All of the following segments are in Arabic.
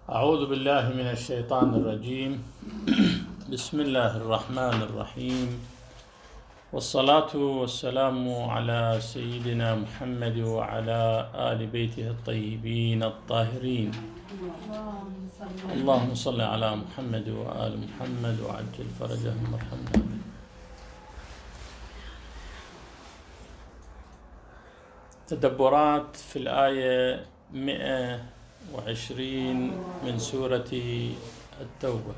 أعوذ بالله من الشيطان الرجيم. بسم الله الرحمن الرحيم، والصلاة والسلام على سيدنا محمد وعلى آل بيته الطيبين الطاهرين. اللهم صل على محمد وآل محمد وعجل فرجهم وارحمنا. تدبرات في الآية 120 من سورة التوبة.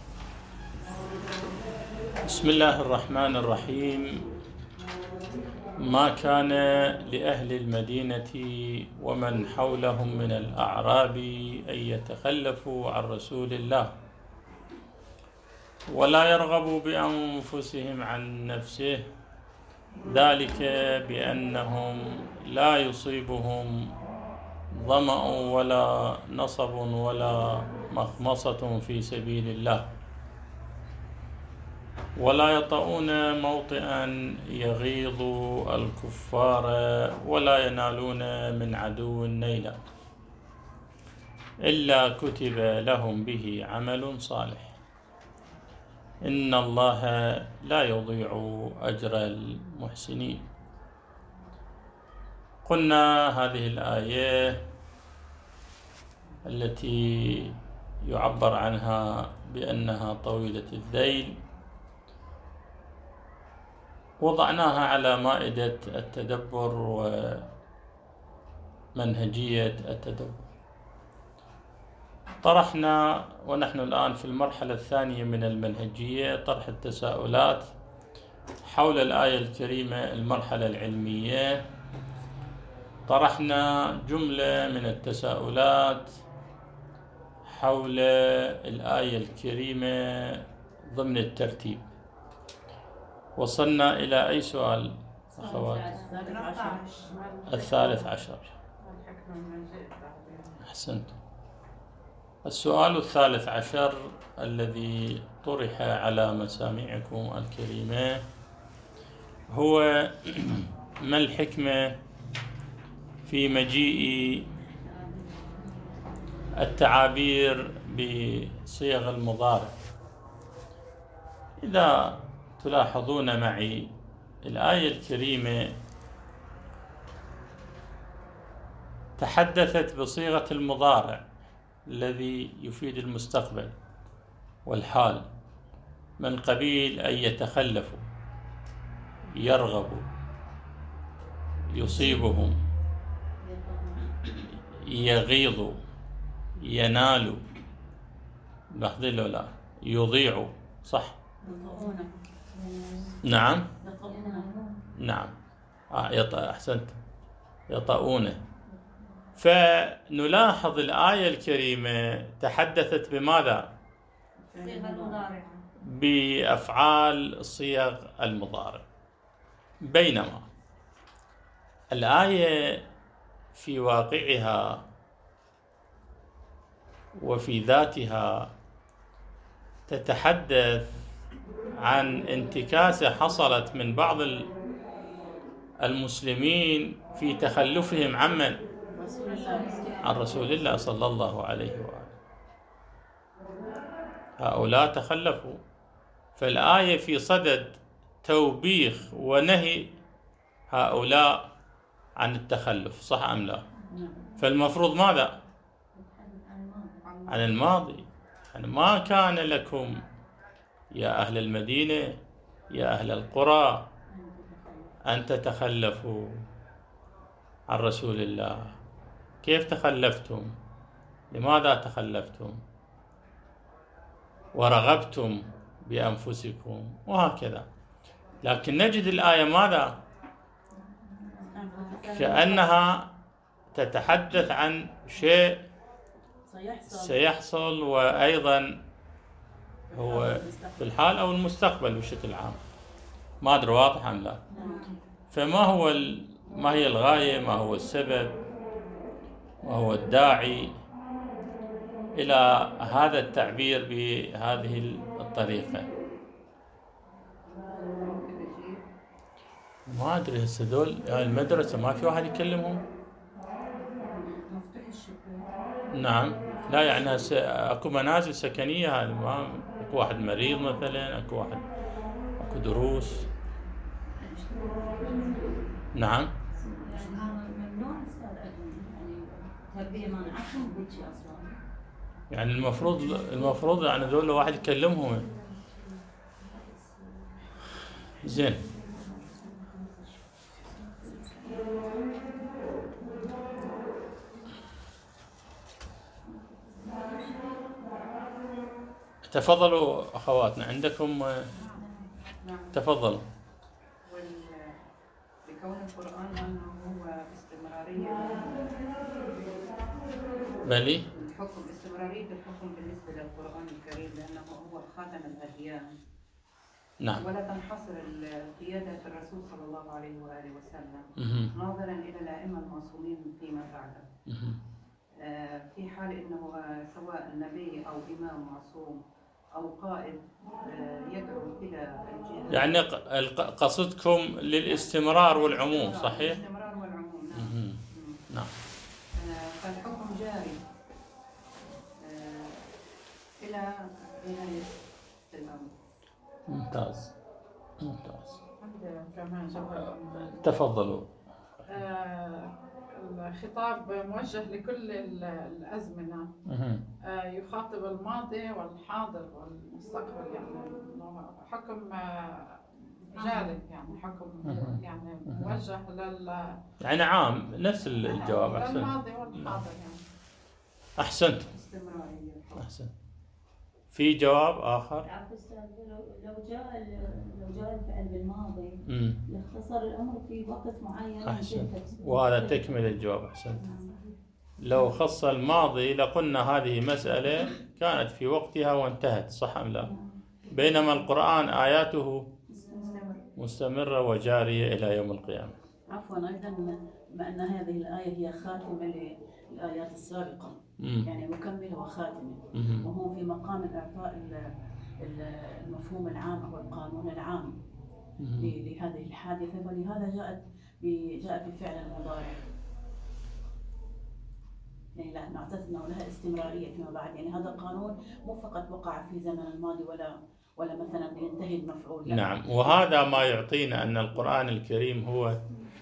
بسم الله الرحمن الرحيم. ما كان لأهل المدينة ومن حولهم من الأعراب أن يتخلفوا عن رسول الله ولا يرغبوا بأنفسهم عن نفسه، ذلك بأنهم لا يصيبهم ظمأ ولا نصب ولا مخمصة في سبيل الله، ولا يطؤون موطئا يغيظ الكفار ولا ينالون من عدو نيلا إلا كتب لهم به عمل صالح، إن الله لا يضيع أجر المحسنين. قلنا هذه الآية التي يعبر عنها بأنها طويلة الذيل وضعناها على مائدة التدبر ومنهجية التدبر. طرحنا ونحن الآن في المرحلة الثانية من المنهجية طرح التساؤلات حول الآية الكريمة. المرحلة العلمية طرحنا جملة من التساؤلات حول الآية الكريمة ضمن الترتيب. وصلنا إلى أي سؤال أخوات؟ 13. أحسنت. السؤال 13 الذي طرح على مسامعكم الكريمة هو: ما الحكمة في مجيء التعابير بصيغ المضارع؟ إذا تلاحظون معي الآية الكريمة تحدثت بصيغة المضارع الذي يفيد المستقبل والحال، من قبيل أن يتخلفوا، يرغبوا، يصيبهم، يغيظوا، ينالوا، لاحظين له لا يضيعوا، صح؟ نعم نعم أحسنت، يطؤون. فنلاحظ الآية الكريمة تحدثت بماذا؟ بأفعال صيغ المضارع، بينما الآية في واقعها وفي ذاتها تتحدث عن انتكاسة حصلت من بعض المسلمين في تخلفهم عن رسول الله صلى الله عليه وآله. هؤلاء تخلفوا، فالآية في صدد توبيخ ونهي هؤلاء عن التخلف، صح أم لا؟ فالمفروض ماذا؟ عن الماضي. يعني ما كان لكم يا أهل المدينة يا أهل القرى أن تتخلفوا عن رسول الله. كيف تخلفتم؟ لماذا تخلفتم؟ ورغبتم بأنفسكم وهكذا. لكن نجد الآية ماذا؟ كأنها تتحدث عن شيء سيحصل وأيضا هو في الحال أو المستقبل بشكل عام. ما أدري واضح أم لا؟ فما ما هي الغاية؟ ما هو السبب؟ ما هو الداعي إلى هذا التعبير بهذه الطريقة؟ ما أدري هسه دول المدرسة ما في واحد يكلمهم؟ نعم. لا يعني اكو منازل سكنية، هذه ما اكو واحد مريض مثلا، اكو واحد اكو دروس. نعم. ممنوع استاذ يعني تربية مانعتهم كل شيء اصلا. يعني المفروض يعني ذول واحد يكلمهم. زين. تفضلوا اخواتنا عندكم. تفضلوا. بكون القرآن أنه هو استمرارية بلي الحكم، استمرارية الحكم بالنسبة للقرآن الكريم، لأنه هو خاتم الأديان. نعم. ولا تنحصر القيادة في الرسول صلى الله عليه وآله وسلم، ناظرا إلى الأئمة المعصومين فيما بعده. في حال أنه سواء نبي أو إمام معصوم أو قائد يدعو إلى الجهاد، يعني قصدكم للاستمرار والعموم، صحيح؟ الاستمرار والعموم، نعم. نعم. فالحكم جاري إلى نهاية الأمر. ممتاز ممتاز. كمان تفضلوا. الخطاب موجه لكل الأزمنة، يخاطب الماضي والحاضر والمستقبل، يعني حكم جاري، يعني حكم يعني موجه يعني عام، نفس الجواب. أحسن. للماضي والحاضر يعني. أحسنت. أحسنت. في جواب آخر؟ لو جاء الفعل بالماضي يختصر الأمر في وقت معين. أحسنت. وهذا تكمل الجواب. أحسنت. لو خص الماضي لقلنا هذه مسألة كانت في وقتها وانتهت، صح أم لا؟ بينما القرآن آياته مستمرة وجارية إلى يوم القيامة. عفوا، أيضا بما أن هذه الآية هي خاتمة للآيات السابقة، يعني مكملة وخاتمة، وهو في مقام إعطاء المفهوم العام أو القانون العام لهذه الحادثة، ولهذا جاء بفعل المضارع، يعني نعتقد لها استمرارية فيما بعد. يعني هذا القانون مو فقط وقع في زمن الماضي ولا مثلا ينتهي المفعول. نعم. وهذا ما يعطينا أن القرآن الكريم هو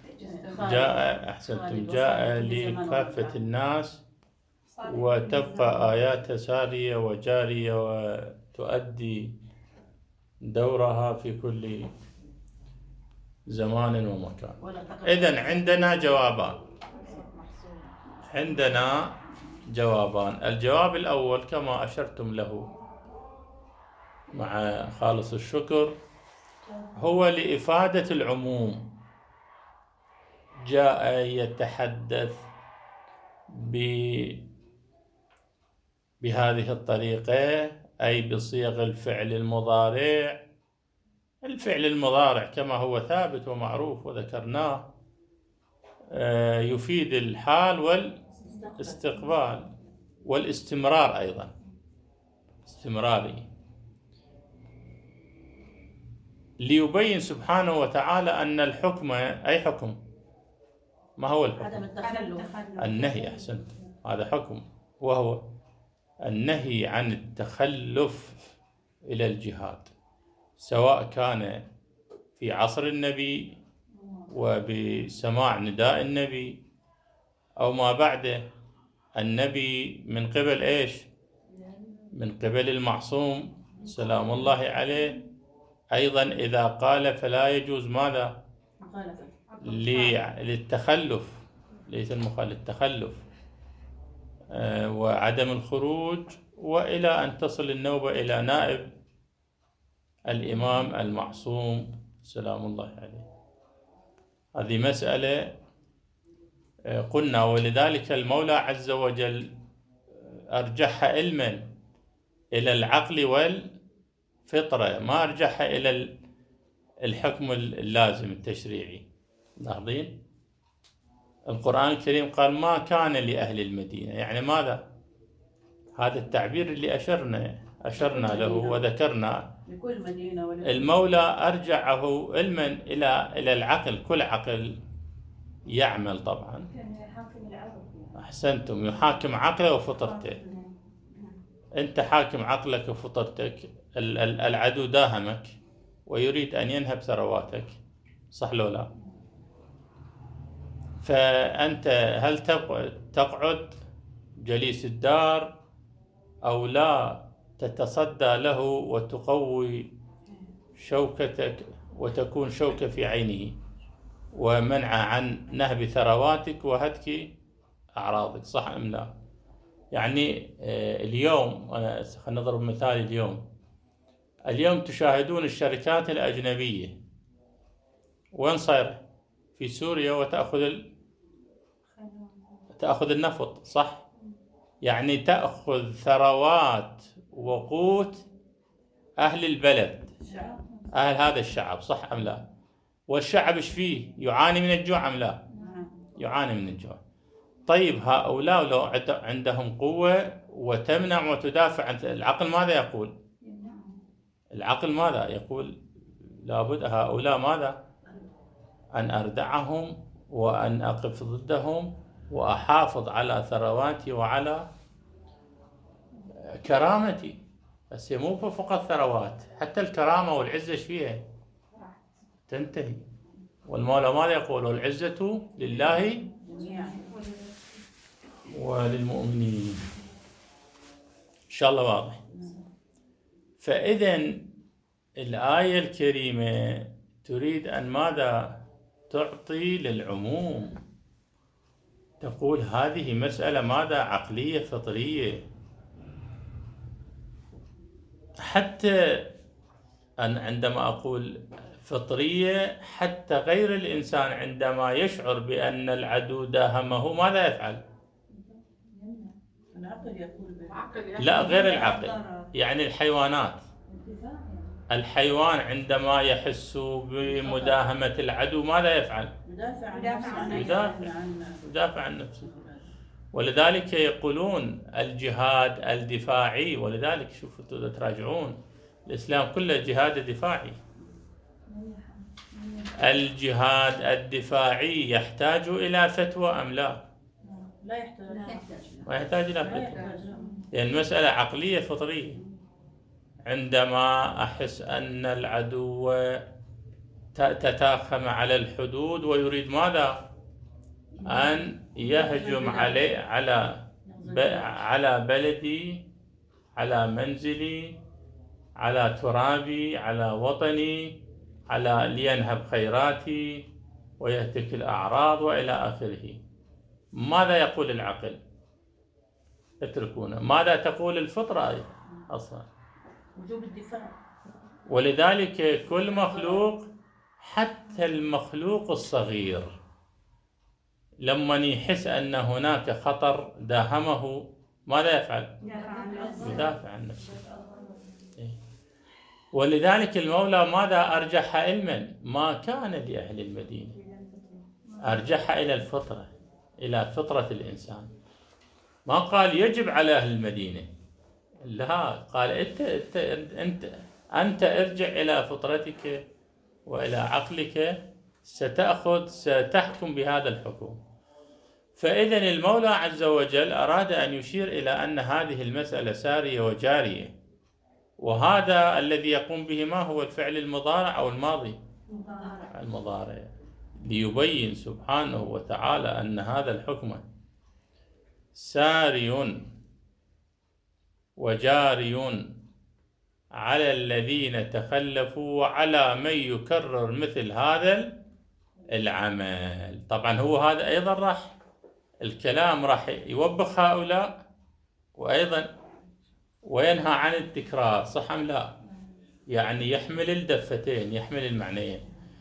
جاء لكافة الناس، وتبقى آياته سارية وجارية وتؤدي دورها في كل زمان ومكان. إذن عندنا جوابان. الجواب الأول كما أشرتم له مع خالص الشكر، هو لإفادة العموم، جاء يتحدث بهذه الطريقة، أي بصيغ الفعل المضارع. الفعل المضارع كما هو ثابت ومعروف وذكرناه يفيد الحال والاستقبال والاستمرار، أيضا استمراري، ليبين سبحانه وتعالى أن الحكم أي حكم؟ ما هو الحكم؟ عدم التخلف. النهي. أحسنت. هذا حكم، وهو النهي عن التخلف إلى الجهاد، سواء كان في عصر النبي وبسماع نداء النبي أو ما بعده النبي من قبل إيش؟ من قبل المعصوم سلام الله عليه. أيضا إذا قال فلا يجوز ماذا؟ للتخلف، ليس المخالف، التخلف وعدم الخروج، وإلى أن تصل النوبة إلى نائب الإمام المعصوم سلام الله عليه. هذه مسألة قلنا، ولذلك المولى عز وجل أرجحها علما إلى العقل والفطرة، ما أرجحها إلى الحكم اللازم التشريعي. لاحظين؟ القرآن الكريم قال ما كان لأهل المدينة، يعني ماذا؟ هذا التعبير اللي أشرنا له وذكرنا. لكل مدينة المولى أرجعه علما إلى العقل، كل عقل يعمل طبعا. يحاكم العقل. أحسنتم، يحاكم عقله وفطرته. أنت حاكم عقلك وفطرتك، العدو داهمك ويريد أن ينهب ثرواتك، صح لو لا؟ فأنت هل تقعد جليس الدار أو لا تتصدى له وتقوي شوكتك وتكون شوكة في عينه ومنع عن نهب ثرواتك وهتك أعراضك، صح أم لا؟ يعني اليوم خلينا نضرب مثال، اليوم تشاهدون الشركات الأجنبية وين صايرة؟ في سوريا، تأخذ النفط، صح؟ يعني تأخذ ثروات وقوت أهل البلد، أهل هذا الشعب، صح أم لا؟ والشعب إيش فيه؟ يعاني من الجوع أم لا؟ يعاني من الجوع. طيب هؤلاء لو عندهم قوة وتمنع وتدافع عن العقل، ماذا يقول؟ العقل ماذا يقول؟ لابد هؤلاء ماذا؟ أن أردعهم وأن أقف ضدهم وأحافظ على ثرواتي وعلى كرامتي. بس مو فقط ثروات، حتى الكرامة والعزة ايش فيها؟ تنتهي. والمولى ماذا يقول؟ والعزة لله وللمؤمنين. إن شاء الله واضح. فإذا الآية الكريمة تريد أن ماذا؟ تعطي للعموم، تقول هذه مسألة ماذا؟ عقلية فطرية. حتى أن عندما أقول فطرية، حتى غير الإنسان عندما يشعر بأن العدو داهمه ماذا يفعل؟ العقل يقول لا، غير العقل، يعني الحيوان عندما يحس بمداهمة العدو ماذا يفعل؟ يدافع عن نفسه. ولذلك يقولون الجهاد الدفاعي، ولذلك شوفوا تراجعون الإسلام كله جهاد دفاعي. الجهاد الدفاعي يحتاج إلى فتوى أم لا؟ لا يحتاج. ما يحتاج إلى فتوى، لأن المسألة عقلية فطرية. عندما أحس أن العدو تتاخم على الحدود ويريد ماذا؟ أن يهجم على بلدي، على منزلي، على ترابي، على وطني، لينهب خيراتي ويهتك الأعراض وإلى آخره. ماذا يقول العقل؟ اتركونا. ماذا تقول الفطرة أصلا؟ وجوب الدفاع. ولذلك كل مخلوق، حتى المخلوق الصغير، لما يحس أن هناك خطر داهمه ماذا يفعل؟ يدافع عن نفسه. ولذلك المولى ماذا أرجح علما؟ ما كان لأهل المدينة، أرجح إلى الفطرة، إلى فطرة الإنسان. ما قال يجب على أهل المدينة، لا، قال أنت ارجع إلى فطرتك وإلى عقلك، ستحكم بهذا الحكم. فإذن المولى عز وجل أراد أن يشير إلى أن هذه المسألة سارية وجارية، وهذا الذي يقوم به ما هو الفعل المضارع أو الماضي؟ المضارع، ليبين سبحانه وتعالى أن هذا الحكم ساري وجاري على الذين تخلفوا وعلى من يكرر مثل هذا العمل. طبعا هو هذا أيضا الكلام راح يوبخ هؤلاء وأيضا وينهى عن التكرار، صح أم لا؟ يعني يحمل الدفتين، يحمل المعنيين،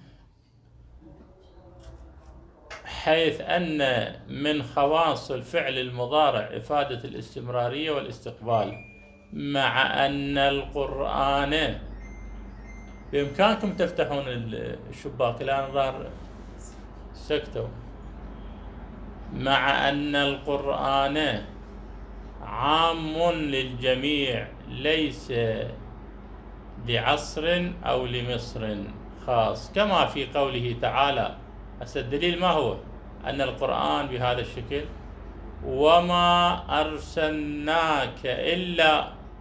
حيث أن من خواص الفعل المضارع إفادة الاستمرارية والاستقبال، مع أن القرآن، بإمكانكم تفتحون الشباك الآن ظهر سكتوا، مع أن القرآن عام للجميع ليس لعصر أو لمصر خاص، كما في قوله تعالى. الدليل ما هو؟ أن القرآن بهذا الشكل: وما أرسلناك إلا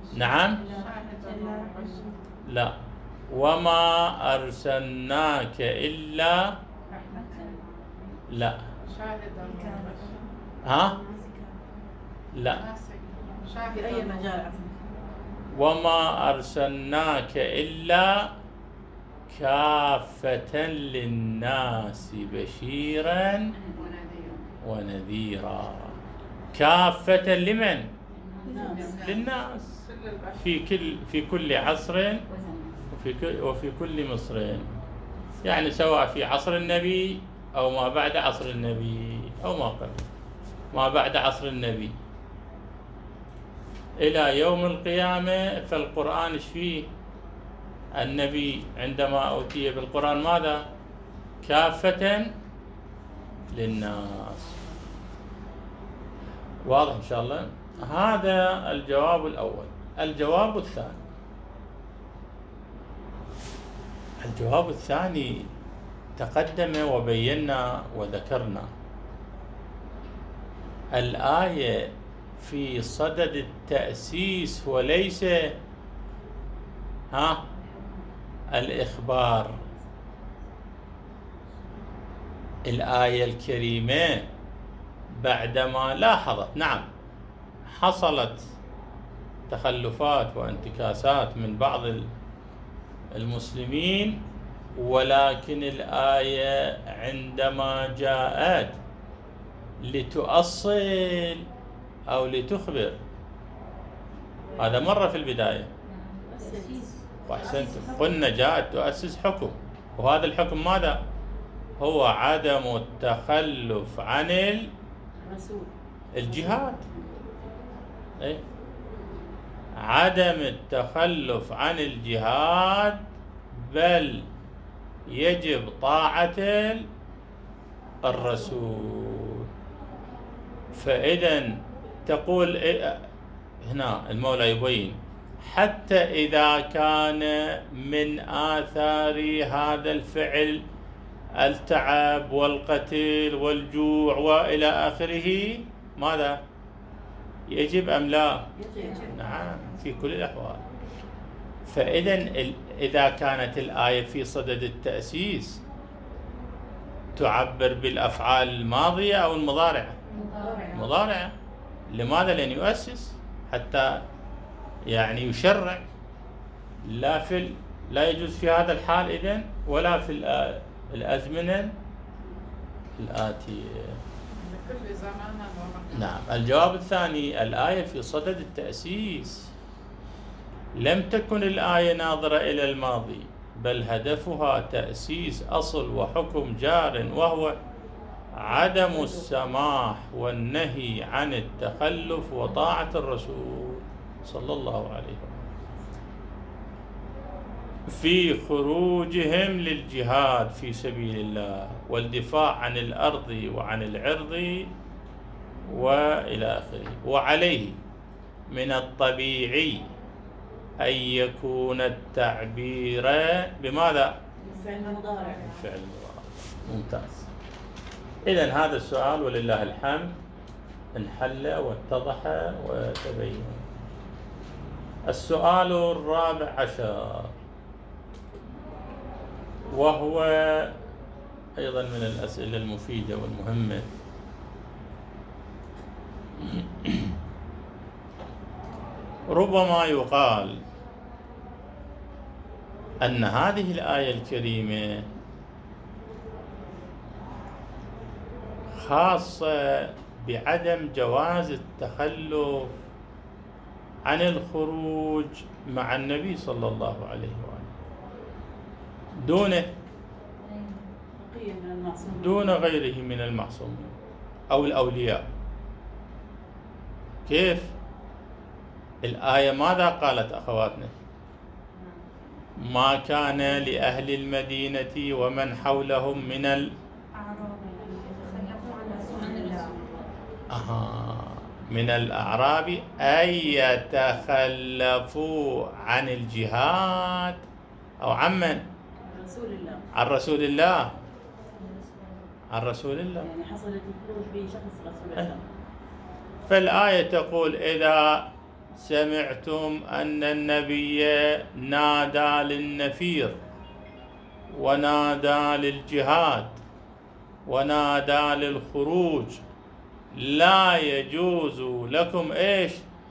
نعم. شاهدا ومبشرا. لا، وما أرسلناك إلا. لا. شاهدا ومبشرا. ها؟ لا. في أي مجال عفوا. وما أرسلناك إلا كافة للناس بشيرا ونذيرا. كافة لمن؟ للناس في كل عصر وفي كل مصر، يعني سواء في عصر النبي أو ما بعد عصر النبي أو ما بعد عصر النبي إلى يوم القيامة. فالقرآن ايش فيه؟ النبي عندما أوتي بالقرآن ماذا؟ كافة للناس. واضح إن شاء الله؟ هذا الجواب الأول. الجواب الثاني تقدم وبينا وذكرنا الآية في صدد التأسيس وليس الإخبار. الآية الكريمة بعدما لاحظت نعم حصلت تخلفات وانتكاسات من بعض المسلمين، ولكن الآية عندما جاءت لتؤصل أو لتخبر، هذا مرة في البداية وأحسنتم، قلنا جاءت تؤسس حكم، وهذا الحكم ماذا؟ هو عدم التخلف عن الجهاد. عدم التخلف عن الجهاد، بل يجب طاعة الرسول. فإذا تقول هنا المولى يبين حتى إذا كان من آثار هذا الفعل التعب والقتل والجوع وإلى آخره، ماذا؟ يجب أم لا؟ نعم، في كل الأحوال. فإذا إذا كانت الآية في صدد التأسيس تعبر بالأفعال الماضية أو المضارعة؟ مضارعة. لماذا؟ لأن يؤسس حتى يعني يشرع. لا يجوز في هذا الحال إذن ولا في الأزمنة الآتية. لكل زمان ومكان. نعم. الجواب الثاني، الآية في صدد التأسيس. لم تكن الآية ناظرة إلى الماضي، بل هدفها تأسيس أصل وحكم جار، وهو عدم السماح والنهي عن التخلف وطاعة الرسول صلى الله عليه وسلم في خروجهم للجهاد في سبيل الله والدفاع عن الأرض وعن العرض وإلى آخره. وعليه من الطبيعي أن يكون التعبير بماذا؟ بالفعل المضارع. بالفعل المضارع. ممتاز. إذن هذا السؤال ولله الحمد انحل واتضح وتبين. السؤال الرابع عشر، وهو أيضا من الأسئلة المفيدة والمهمة. ربما يقال أن هذه الآية الكريمة خاصة بعدم جواز التخلف عن الخروج مع النبي صلى الله عليه وآله دون غيره من المعصومين أو الأولياء. كيف؟ الآية ماذا قالت أخواتنا؟ ما كان لأهل المدينة ومن حولهم من الأعراب أن يتخلفوا عن الجهاد أو عن من؟ عن رسول الله. عن رسول الله. يعني حصلت الخروج بشخص رسول الله. فالآية تقول إذا سمعتم أن النبي نادى للنفير ونادى للجهاد ونادى للخروج، لا يجوز لكم إيش؟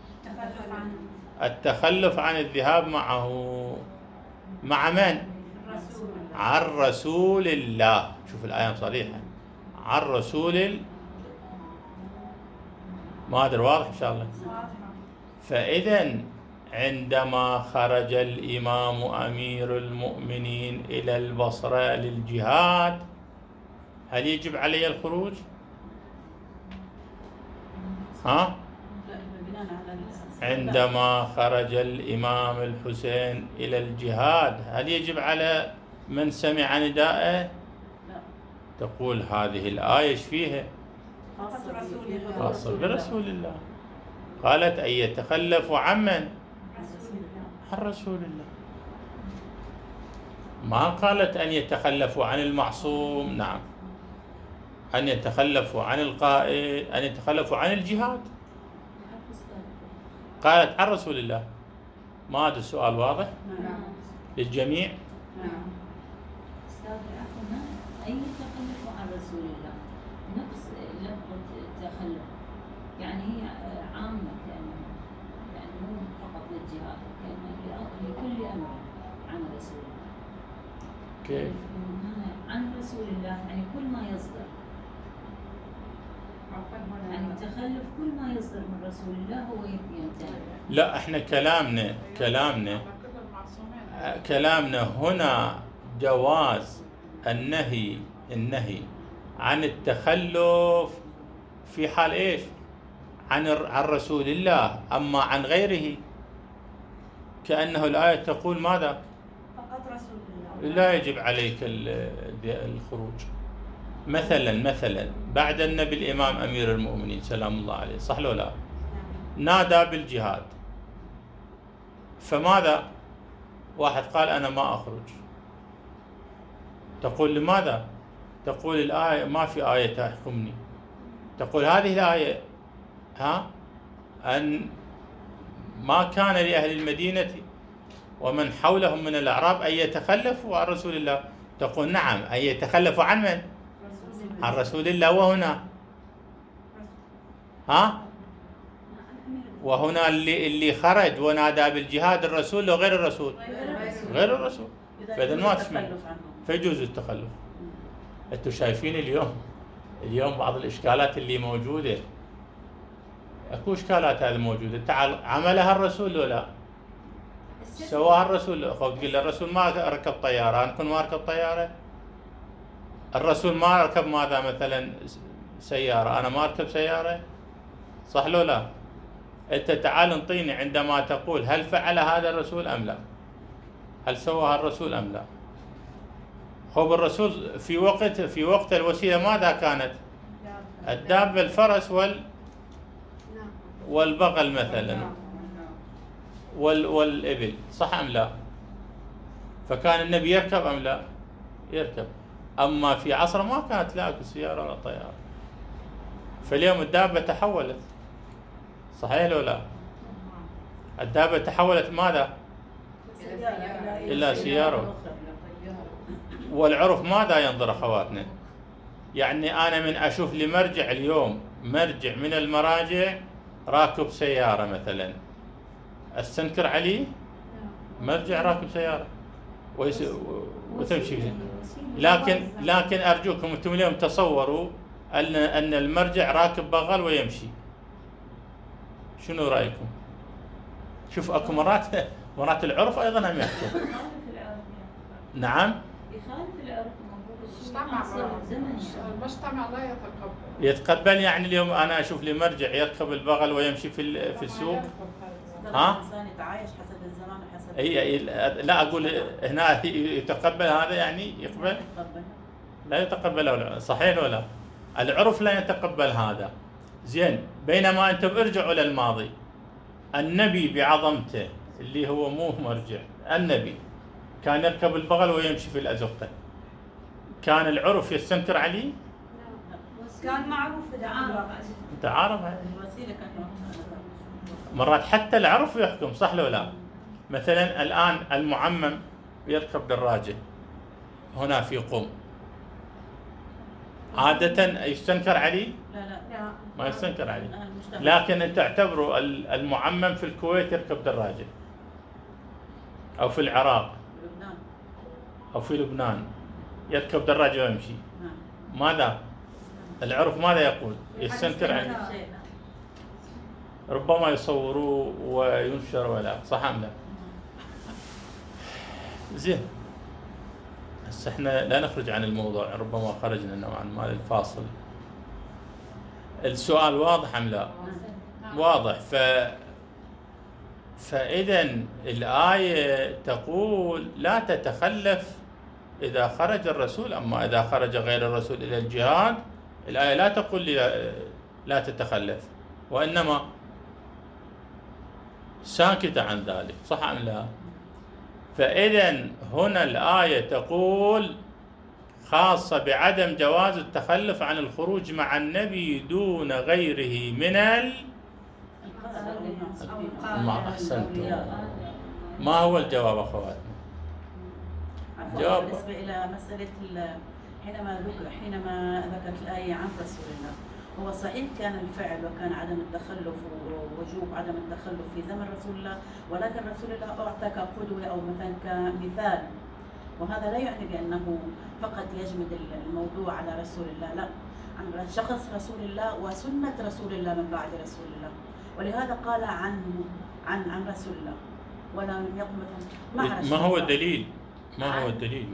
التخلف عن الذهاب معه. مع من؟ عن رسول الله. شوف الآية صريحة، عن رسول ما أدري واضح إن شاء الله. فإذا عندما خرج الإمام أمير المؤمنين إلى البصرة للجهاد، هل يجب عليه الخروج؟ ها؟ عندما خرج الإمام الحسين إلى الجهاد، هل يجب على من سمع نداءه؟ تقول هذه الآية ايش فيها؟ خاصة برسول الله. قالت أن يتخلفوا عن من؟ عن رسول الله. ما قالت أن يتخلفوا عن المعصوم. نعم، أن يتخلفوا عن القائد، أن يتخلفوا عن الجهاد. قالت عن رسول الله. ما هذا السؤال واضح للجميع؟ نعم. أستاذ عفوا، أي تخلف عن رسول الله نفس لفظة التخلف، يعني هي عامة كأنها، يعني مو فقط للجهاد، كأنها لكل أمر عن رسول الله. كيف؟ عن رسول الله يعني كل ما يصدر، يعني التخلف كل ما يصدر من رسول الله هو يمتنع. لا، احنا كلامنا هنا جواز النهي عن التخلف في حال ايش؟ عن رسول الله. اما عن غيره كأنه الآية تقول ماذا؟ فقط رسول الله لا يجب عليك الخروج. مثلا بعد النبي الإمام أمير المؤمنين سلام الله عليه، صح لو لا؟ نادى بالجهاد، فماذا؟ واحد قال أنا ما أخرج. تقول لماذا؟ تقول الآية ما في آية تحكمني. تقول هذه الآية أن ما كان لأهل المدينة ومن حولهم من الأعراب أن يتخلفوا عن رسول الله. تقول نعم، أن يتخلفوا عن من؟ عن رسول الله. وهنا اللي خرج ونادى بالجهاد الرسول لو غير الرسول؟ غير الرسول. فإذا ما تشمل، فيجوز التخلف. أنتم شايفين اليوم بعض الإشكالات اللي موجودة، أكو إشكالات هذه موجودة. تعال، عملها الرسول لو لا؟ سواها الرسول. تقول الرسول ما ركب طيارة، أنا كنت ما أركب طيارة. الرسول ما ركب ماذا مثلا سيارة، أنا ما أركب سيارة، صح لو لا؟ أنت تعال انطيني عندما تقول هل فعل هذا الرسول أم لا؟ هل سواها الرسول أم لا؟ خب الرسول في وقت الوسيلة ماذا كانت؟ الدابة، الفرس والبغل مثلا، والإبل، صح أم لا؟ فكان النبي يركب أم لا؟ يركب. أما في عصر ما كانت لا سيارة ولا طيارة. فاليوم الدابة تحولت، صحيح لو لا؟ الدابة تحولت ماذا؟ إلى سيارة. والعرف ماذا ينظر أخواتنا؟ يعني أنا من أشوف لي مرجع اليوم، مرجع من المراجع راكب سيارة مثلا، استنكر عليه؟ مرجع راكب سيارة وتمشي. لكن أرجوكم أنتم اليوم تصوروا أن المرجع راكب بغل ويمشي، شنو رأيكم؟ شوف أكو مرات العرف أيضا هم يحكم. نعم، يخالف العرف. المجتمع لا يتقبل. يعني اليوم أنا أشوف لي مرجع يركب البغل ويمشي في السوق. الإنسان يتعايش حسب الزمان وحسب لا أقول هنا يتقبل هذا، يعني يقبل؟ لا يتقبله، صحيح ولا؟ العرف لا يتقبل هذا. زين، بينما أنتم ارجعوا للماضي. النبي بعظمته اللي هو مو مرجع، النبي كان يركب البغل ويمشي في الأزقة، كان العرف يستنكر عليه؟ كان معروف تعارف. تعارف. الوسيلة كانت مرات حتى العرف يحكم، صح لو لا؟ مثلا الآن المعمم يركب دراجة هنا في قم، عادة يستنكر عليه؟ لا لا ما يستنكر عليه، المجتمع. لكن انت اعتبروا المعمم في الكويت يركب دراجة، أو في العراق، لبنان. أو في لبنان يركب دراجة ويمشي، نعم. ماذا؟ العرف ماذا يقول؟ يستنكر عليه، شيء. ربما يصوروه وينشر ولا، صح أم لا؟ زين، هسه احنا لا نخرج عن الموضوع، ربما خرجنا نوعا ما للفاصل. السؤال واضح أم لا؟ واضح. فإذا الآية تقول لا تتخلف إذا خرج الرسول، أما إذا خرج غير الرسول إلى الجهاد الآية لا تقول لا تتخلف، وإنما ساكتة عن ذلك، صح أم لا؟ فإذا هنا الآية تقول خاصة بعدم جواز التخلف عن الخروج مع النبي دون غيره من ما أحسنتم. ما هو الجواب أخواتنا؟ عفوا، بالنسبة إلى مسألة حينما ذكرت الآية عن رسول الله، هو صحيح كان الفعل وكان عدم التخلف ووجوب عدم التخلف في زمن رسول الله، ولكن رسول الله أعطى كقدوة أو مثلا كمثال، وهذا لا يعني بأنه فقط يجمد الموضوع على رسول الله، لا، عن شخص رسول الله وسنة رسول الله من بعد رسول الله، ولهذا قال عن رسول الله ولم يقل مثلا مع رسول ما هو الله. الدليل؟ ما هو الدليل؟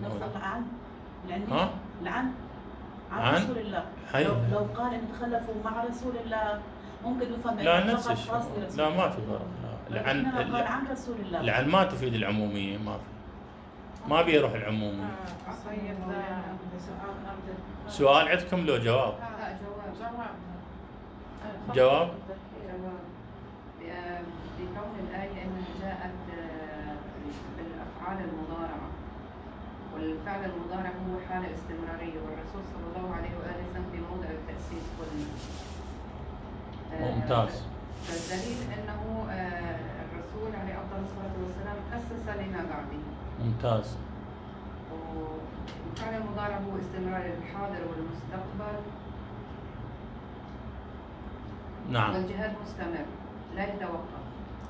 عن رسول الله. لو قال ان تخلفوا مع رسول الله ممكن يفهم لا نفس فقط الشيء، خاص برسول لا الله. ما في فرق، لا قال عن رسول الله. العن ما تفيد العمومية، ما بيروح العمومية. سيد سؤال عندكم لو جواب؟ جواب. جواب؟ بكون الآية أنها جاءت بالأفعال المضارعة، والفعل المضارع هو حالة استمرارية، والرسول صلى الله عليه وآله وسلم في موضع التأسيس كله. ممتاز. فالدليل أنه الرسول عليه أفضل الصلاة والسلام أسس لما بعده. ممتاز. والفعل المضارع هو استمرار الحاضر والمستقبل. نعم. والجهاد مستمر لا يتوقف.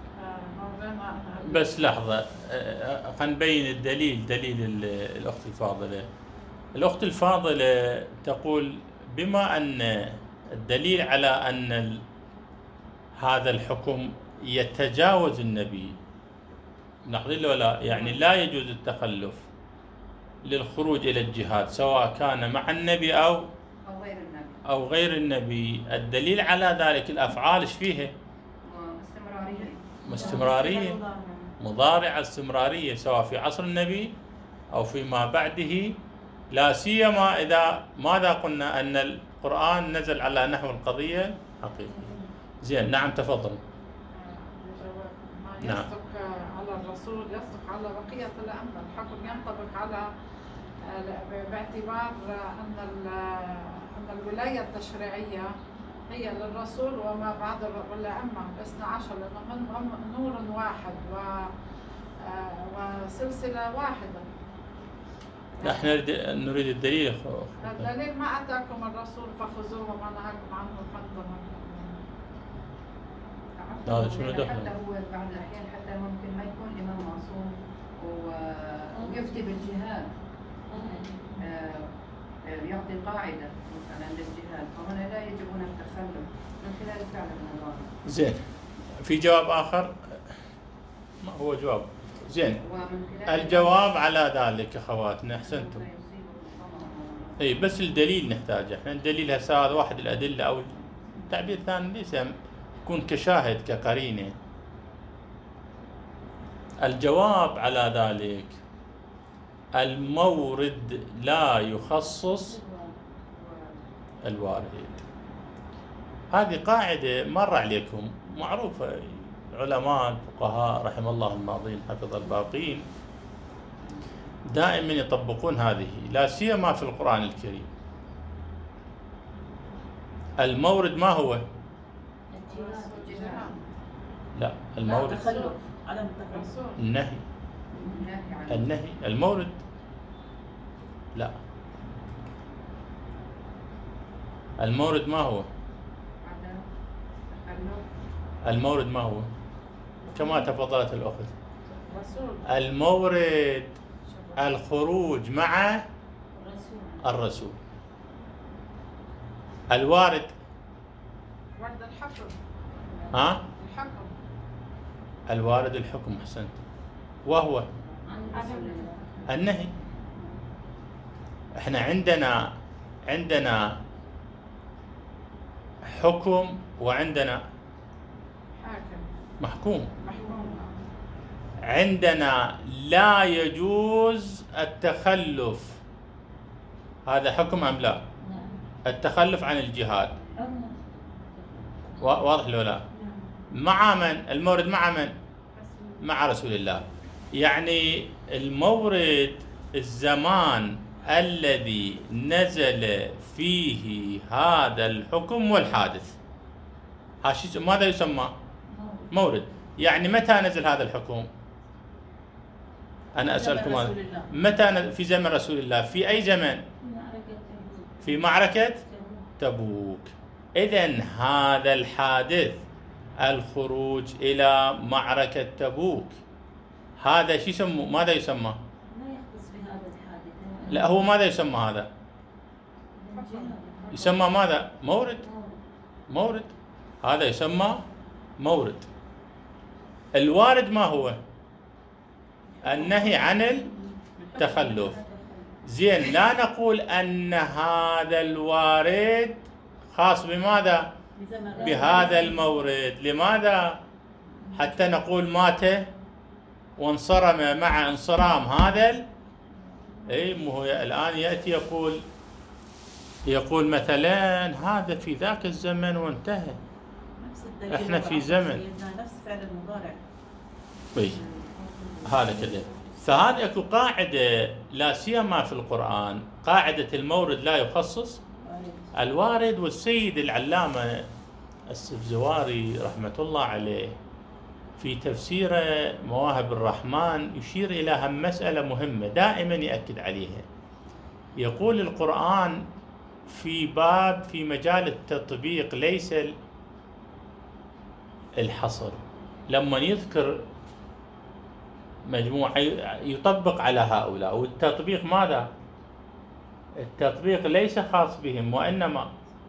بس لحظة، خلينا نبين الدليل، دليل الأخت الفاضلة. الأخت الفاضلة تقول بما أن الدليل على أن هذا الحكم يتجاوز النبي، نقول له لا، يعني لا يجوز التخلف للخروج إلى الجهاد سواء كان مع النبي أو غير النبي. الدليل على ذلك الأفعال ايش فيها؟ استمرارية، مضارعة استمرارية، سواء في عصر النبي أو فيما بعده، لا سيما إذا ماذا قلنا أن القرآن نزل على نحو القضية حقيقية. زين، نعم تفضل. ما يصدق على الرسول يصدق على بقية الأمة، الحكم ينطبق على باعتبار أن الولاية التشريعية هي للرسول وما بعد الأمة 12، لأنه هم نور واحد وسلسلة واحدة. نحن نريد الدليل. الدليل ما أتاكم الرسول فخذوه وما نهاكم عنه فانتهوا. هذا شنو دخل؟ حتى هو بعض الأحيان حتى ممكن ما يكون إمام معصوم ويفتي بالجهاد، يعطي قاعدة مثلا للجهاد، فهنا لا يجب هناك تخلف من خلال الفعل من الله. زين، في جواب آخر؟ ما هو جواب؟ زين، الجواب على ذلك أخواتنا، أحسنتم. اي بس الدليل نحتاجه، احنا الدليل هسه هذا واحد الأدلة، أو تعبير ثاني ليس يكون كشاهد كقرينة. الجواب على ذلك المورد لا يخصص الوارد. هذه قاعدة مر عليكم معروفة، علماء الفقهاء رحم الله الماضين حفظ الباقين دائما يطبقون هذه، لا سيما في القرآن الكريم. المورد ما هو؟ لا المورد تخلف، عدم التخلف. الرسول. النهي النهي عن النهي المورد لا المورد ما هو عدم تخلف. المورد ما هو كما تفضلت الأخت رسول. المورد الخروج مع الرسول. الرسول. الوارد ورد الحكم. ها الحكم. الوارد الحكم أحسنت وهو عن رسول الله. النهي. احنا عندنا حكم وعندنا حاكم. محكوم. محكوم. عندنا لا يجوز التخلف، هذا حكم أم لا؟ نعم. التخلف عن الجهاد أو نعم. واضح لو لا؟ مع من؟ المورد مع من؟ مع رسول الله. يعني المورد الزمان الذي نزل فيه هذا الحكم والحادث، ماذا يسمى؟ مورد. يعني متى نزل هذا الحكم؟ أنا أسألكم هذا. متى في زمن رسول الله؟ في أي زمن؟ في معركة تبوك. إذن هذا الحادث الخروج إلى معركة تبوك هذا شو يسمى؟ ماذا يسمى؟ لا يختص بهذا الحادث. لا هو ماذا يسمى هذا؟ يسمى ماذا؟ مورد. مورد هذا يسمى مورد. الوارد ما هو؟ النهي عن التخلف. زين لا نقول أن هذا الوارد خاص بماذا؟ بهذا المورد. لماذا؟ حتى نقول مات وانصرم مع انصرام هذا مو الآن يأتي يقول مثلا هذا في ذاك الزمن وانتهى، احنا في زمن نفس فعل المضارع. هذا كذا. فهذه اكو قاعدة لا سيما في القرآن، قاعدة المورد لا يخصص الوارد. والسيد العلامة السبزواري رحمة الله عليه في تفسيره مواهب الرحمن يشير إلى هم مسألة مهمة دائما يأكد عليها. يقول القرآن في مجال التطبيق ليس الحصر. لما يذكر مجموعة يطبق على هؤلاء، والتطبيق ماذا؟ التطبيق ليس خاص بهم وإنما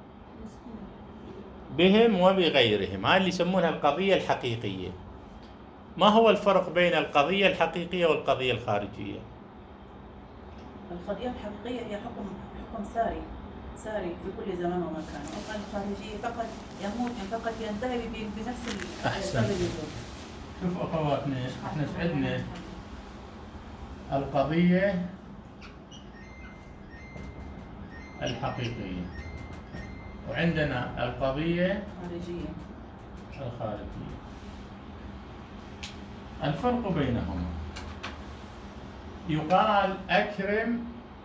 بهم وبغيرهم. هاي اللي يسمونها القضية الحقيقية. ما هو الفرق بين القضية الحقيقية والقضية الخارجية؟ القضية الحقيقية هي حكم ساري في كل زمان ومكان. أما الخارجية فقط يموت فقط ينتهي بنفس أحسن. شوف أخواتنا، احنا عندنا القضية الحقيقية وعندنا القضية الخارجية. الفرق بينهما يقال أكرم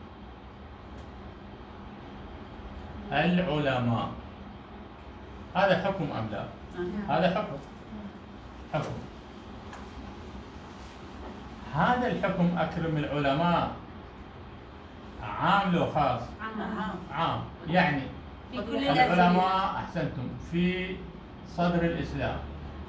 العلماء. هذا حكم أم لا؟ هذا حكم. هذا الحكم أكرم العلماء عام لو خاص؟ عام. يعني العلماء أحسنتم في صدر الإسلام،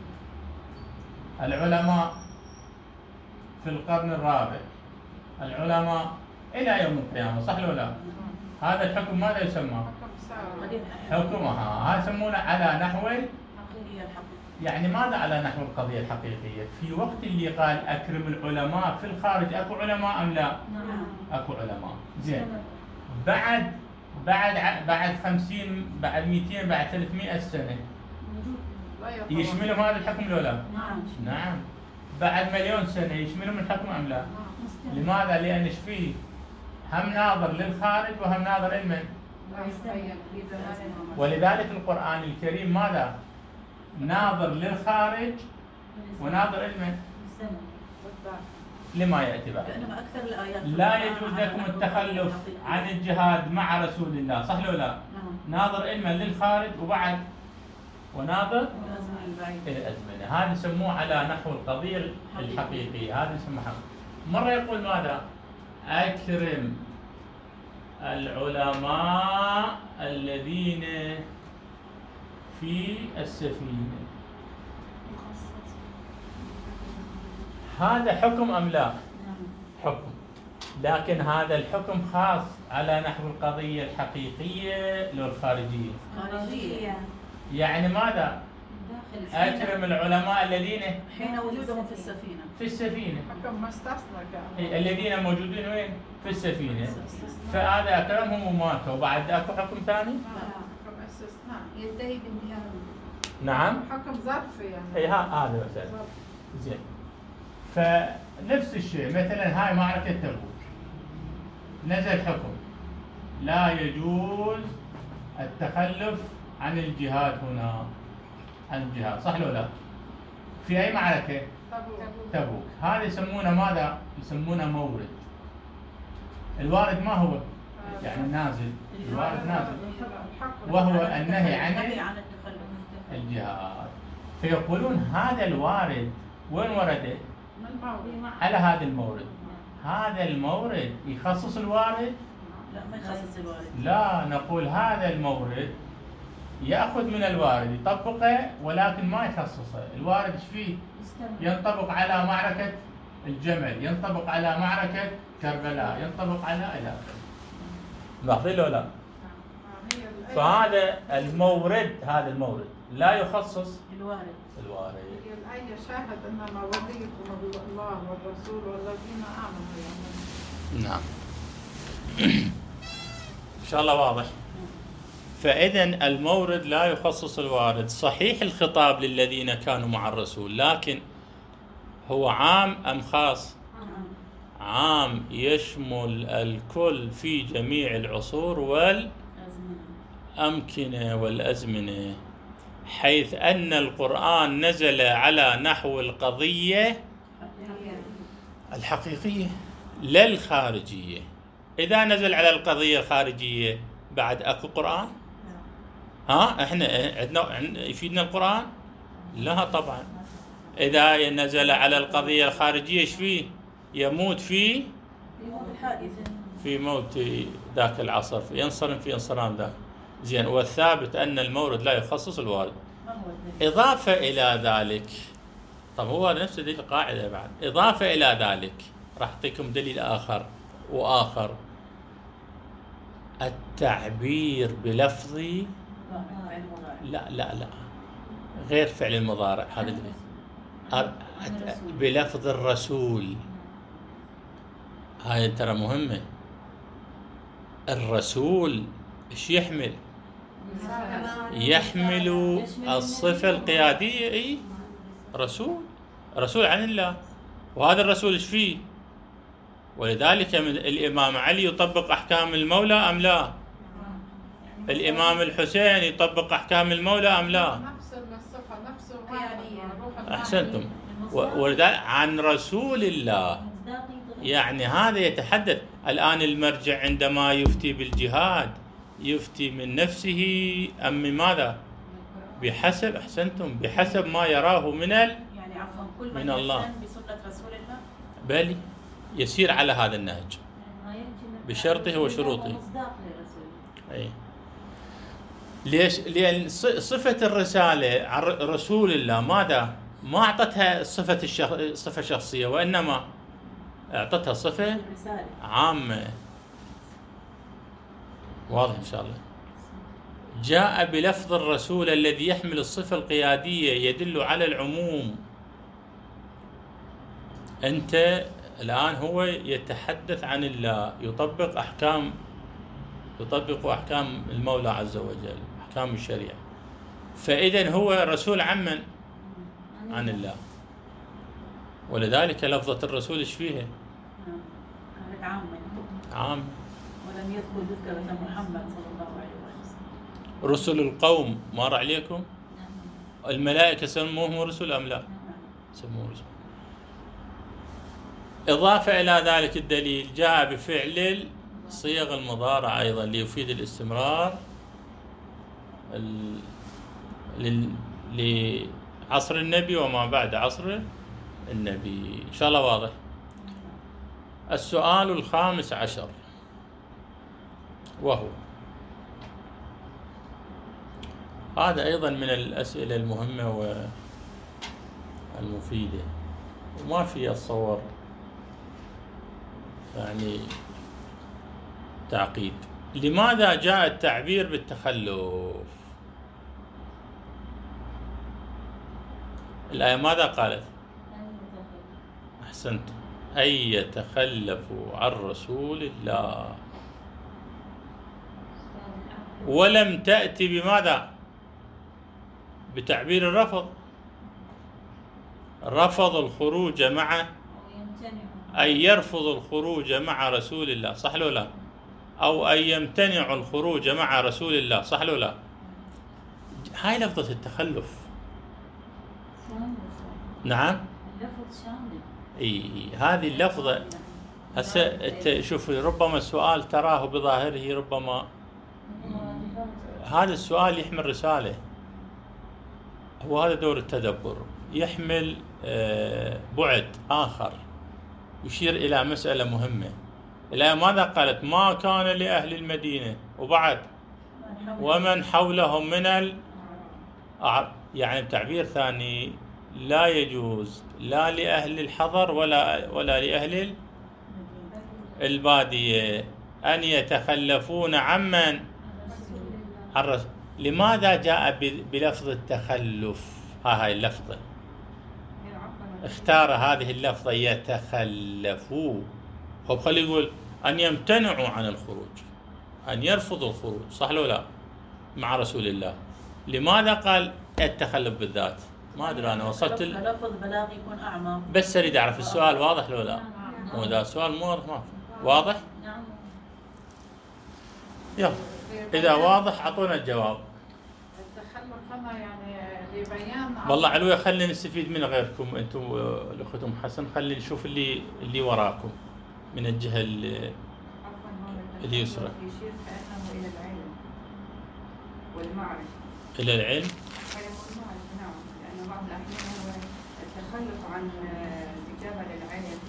العلماء في القرن الرابع، العلماء إلى يوم القيامة، صح ولا لا؟ هذا الحكم ماذا يسمى؟ حكمها. هذا يسمونه على نحو يعني ماذا على نحو القضية الحقيقية؟ في وقت اللي قال أكرم العلماء في الخارج أكو علماء أم لا؟ نعم. أكو علماء. زين. بعد 50 بعد 200 بعد 300 سنة يشملهم هذا الحكم لو لا؟ نعم. بعد 1,000,000 سنة يشملهم الحكم أم لا؟ لماذا؟ لأن ايش فيه؟ هم ناظر للخارج وهم ناظر لمن؟ ولذلك القرآن الكريم ماذا؟ ناظر للخارج وناظر لمن؟ لما يأتي بعد. لا يجوز لكم التخلف عن الجهاد مع رسول الله، صح ولا لا؟ ناظر لمن؟ للخارج وبعد وناظر الأزمنة. هذا يسموه على نحو القضية الحقيقية، هذا يسموه حق. مرة يقول ماذا؟ أكرم العلماء الذين في السفينة. هذا حكم أم لا؟ حكم، لكن هذا الحكم خاص على نحو القضية الحقيقية لو الخارجية. يعني ماذا؟ أكرم العلماء الذين حين وجودهم في السفينة. في السفينة. حكم مستثنى كان. الذين موجودين وين؟ في السفينة. فهذا أكرمهم وماتوا، وبعد أكو حكم ثاني؟ حكم استثناء ينتهي بانتهاء. نعم. حكم ظرفي يعني. اي هذا مثلا. زين. فنفس الشيء مثلا هاي معركة تبوك نزل حكم لا يجوز التخلف عن الجهاد هنا، عن الجهاد، صح ولا لا؟ في أي معركة؟ تبوك. هذا يسمونه ماذا؟ يسمونه مورد. الوارد ما هو؟ يعني نازل. الوارد نازل، وهو النهي عن الجهاد. فيقولون هذا الوارد وين ورد؟ على هذا المورد. هذا المورد يخصص الوارد؟ لا، ما يخصص الوارد. لا، نقول هذا المورد يأخذ من الوارد يطبقه ولكن ما يخصصه. الوارد ايش فيه؟ ينطبق على معركة الجمل، ينطبق على معركة كربلاء، ينطبق على إلى آخره. لاحظين ولا لا؟ فهذا المورد، هذا المورد لا يخصص الوارد. هي الآية شاهد إنما وليكم الله والرسول والذين آمنوا يعني. نعم. إن شاء الله واضح. فإذا المورد لا يخصص الوارد. صحيح الخطاب للذين كانوا مع الرسول، لكن هو عام أم خاص؟ عام، يشمل الكل في جميع العصور والأمكنة والأزمنة، حيث أن القرآن نزل على نحو القضية الحقيقية لا الخارجية. إذا نزل على القضية الخارجية بعد أكو قرآن؟ احنا عندنا يفيدنا القرآن؟ لا طبعا. إذا نزل على القضية الخارجية ايش فيه؟ يموت في موت ذاك العصر، ينصرم في انصرام ذاك. زين. والثابت أن المورد لا يخصص الوارد. إضافة إلى ذلك، طب هو نفس هذه القاعدة بعد. إضافة إلى ذلك راح أعطيكم دليل آخر وآخر. التعبير بلفظ لا غير فعل المضارع، هذا بلفظ الرسول. هاي ترى مهمة. الرسول ايش يحمل؟ يحمل الصفة القيادية. اي رسول عن الله. وهذا الرسول ايش فيه؟ ولذلك الإمام علي يطبق أحكام المولى أم لا؟ الإمام الحسين يطبق أحكام المولى أم لا؟ نفس الصفة، نفس أحسنتم. ولذلك عن رسول الله، يعني هذا يتحدث. الآن المرجع عندما يفتي بالجهاد يفتي من نفسه أم من ماذا؟ بحسب، أحسنتم، بحسب ما يراه من يعني عفوا كل من الله بسنة رسول الله، بل يسير على هذا النهج بشرطه وشروطه. أي. ليش؟ لأن صفة الرسالة عن رسول الله ماذا؟ ما أعطتها صفة شخصية، وإنما أعطتها صفة عامة. واضح إن شاء الله. جاء بلفظ الرسول الذي يحمل الصفة القيادية يدل على العموم. أنت الآن هو يتحدث عن الله، يطبق أحكام المولى عز وجل، أحكام الشريعة. فإذا هو رسول عمن؟ عن الله. ولذلك لفظة الرسول ايش فيها؟ عام. ولم يذكر محمد صلى الله عليه وسلم. رسل القوم مر عليكم؟ الملائكة سموهم رسل أم لا؟ سموهم رسل. إضافة إلى ذلك الدليل جاء بفعل صيغ المضارع أيضا ليفيد الاستمرار عصر النبي وما بعد عصر النبي. إن شاء الله واضح. السؤال الخامس عشر، وهو هذا أيضا من الأسئلة المهمة والمفيدة، وما في أتصور يعني تعقيد. لماذا جاء التعبير بالتخلف؟ الآية ماذا قالت؟ أحسنت، أن يتخلفوا عن رسول الله، ولم تأتي بماذا؟ بتعبير الرفض. رفض الخروج مع، أن يرفض الخروج مع رسول الله، صح لو لا؟ أو أن يمتنع الخروج مع رسول الله، صح لو لا؟ هاي لفظة التخلف. نعم، اللفظ شامل. اي هذه اللفظة. هسه شوف، ربما السؤال تراه بظاهره ربما هذا السؤال يحمل رسالة، هو هذا دور التدبر، يحمل بعد آخر يشير إلى مسألة مهمة. الآية ماذا قالت؟ ما كان لأهل المدينة وبعد ومن حولهم من يعني بتعبير ثاني لا يجوز لا لأهل الحضر ولا لأهل البادية أن يتخلفون عمن الرسول. لماذا جاء بلفظ التخلف؟ هاي اللفظة، اختار هذه اللفظة يتخلفوا. خلي يقول أن يمتنعوا عن الخروج، أن يرفضوا الخروج، صح لو لا؟ مع رسول الله. لماذا قال التخلف بالذات؟ ما أدري أنا وصلت لفظ بلاغي يكون أعمى. بس أريد أعرف السؤال واضح لو لا؟ هو ده السؤال مو واضح؟ ما واضح؟ نعم. يلا إذا واضح أعطونا الجواب. التخلف هنا يعني لبيان والله علوية، خلينا نستفيد من غيركم أنتم الأختم حسن، خلي نشوف اللي وراكم من الجهة اليسرى. يشير كأنه إلى العلم والمعرفة. إلى العلم والمعرفة، نعم، لأن بعض الأحيان هو التخلف عن الإجابة للعلم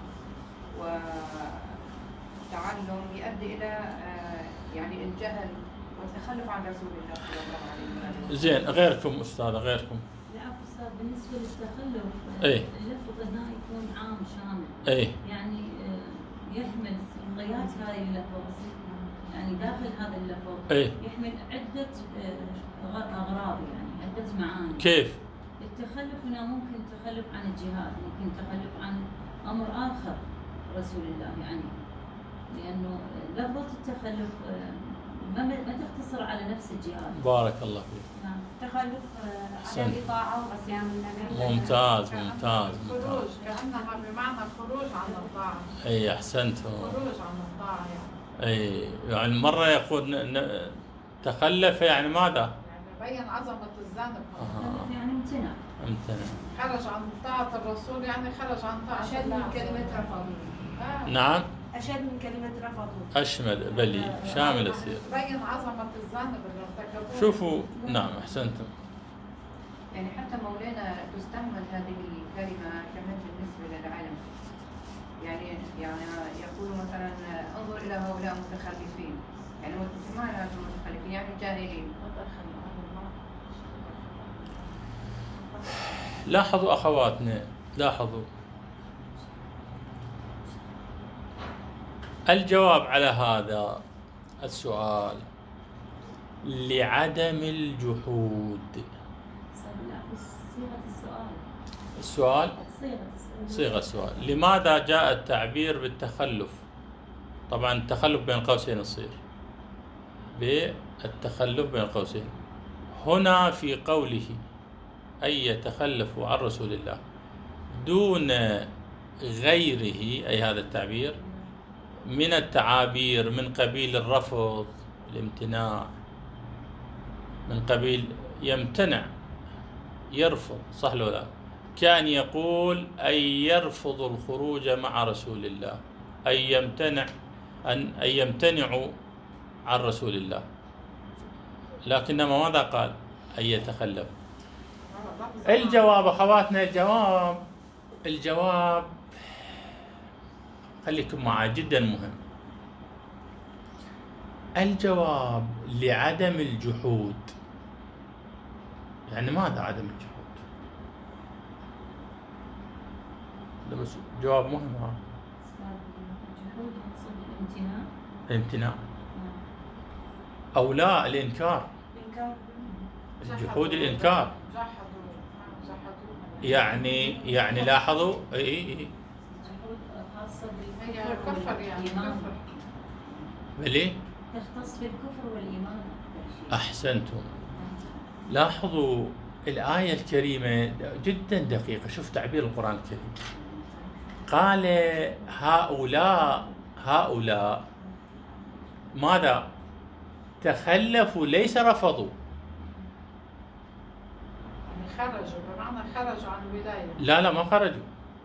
والتعلم يؤدي إلى يعني الجهل والتخلف عن رسول الله صلى الله عليه وسلم. زين، غيركم أستاذة، غيركم. لا أستاذ، بالنسبة للتخلف اللفظ هنا يكون عام شامل. يعني يحمل غايات هذه اللفظ، يعني داخل هذا اللفظ يحمل عدة أغراض، يعني عدة معاني. كيف؟ التخلف هنا ممكن تخلف عن الجهاد، ممكن تخلف عن أمر آخر رسول الله، يعني لأنه لفظة التخلف ما تقتصر على نفس الجهاد. بارك الله فيك. نعم. تخلف عن الإطاعة وعصيان النبي. ممتاز. خروج، كأنها بمعنى خروج عن الطاعة. أي أحسنتم. خروج عن الطاعة يعني. يعني مرة يقول تخلف يعني ماذا؟ يعني بين عظمة الذنب. يعني امتنع. خرج عن طاعة الرسول، يعني خرج عن طاعة أشد من كلمة رفض. نعم. أشد من كلمة رفض. أشمل، بلي، شامل يصير. بين عظمة الذنب اللي ارتكبوه. شوفوا، نعم أحسنتم. يعني حتى مولانا تستعمل هذه الكلمة كمان بالنسبة للعلم. يعني يقول مثلا انظر إلى هؤلاء المتخلفين، يعني ما لها المتخلفين يعني جاهلين. لاحظوا أخواتنا، لاحظوا الجواب على هذا السؤال لعدم الجحود. صيغة السؤال. لماذا جاء التعبير بالتخلف؟ طبعا التخلف بين قوسين يصير بالتخلف بين قوسين. هنا في قوله أن يتخلفوا عن رسول الله دون غيره، أي هذا التعبير من التعابير من قبيل الرفض، الامتناع، من قبيل يمتنع، يرفض، صح لو لا؟ كان يقول أن يرفض الخروج مع رسول الله، أن يمتنعوا عن رسول الله، لكنما ماذا قال؟ أن يتخلف. الجواب أخواتنا، الجواب خليكم معي جدا مهم. الجواب لعدم الجحود. يعني ماذا عدم الجحود؟ ده بس جواب مهم. ها الجحود يقصد الامتناع. الامتناع أو لا الإنكار. الجحود الإنكار. يعني لاحظوا الجحود خاصة بالكفر والإيمان. بلي تختص بالكفر والإيمان. أحسنتم. لاحظوا الآية الكريمة جدا دقيقة. شوف تعبير القرآن الكريم. قال هؤلاء ماذا؟ تخلفوا ليس رفضوا. خرجوا، بمعنى خرجوا عن الولاية. لا ما خرجوا.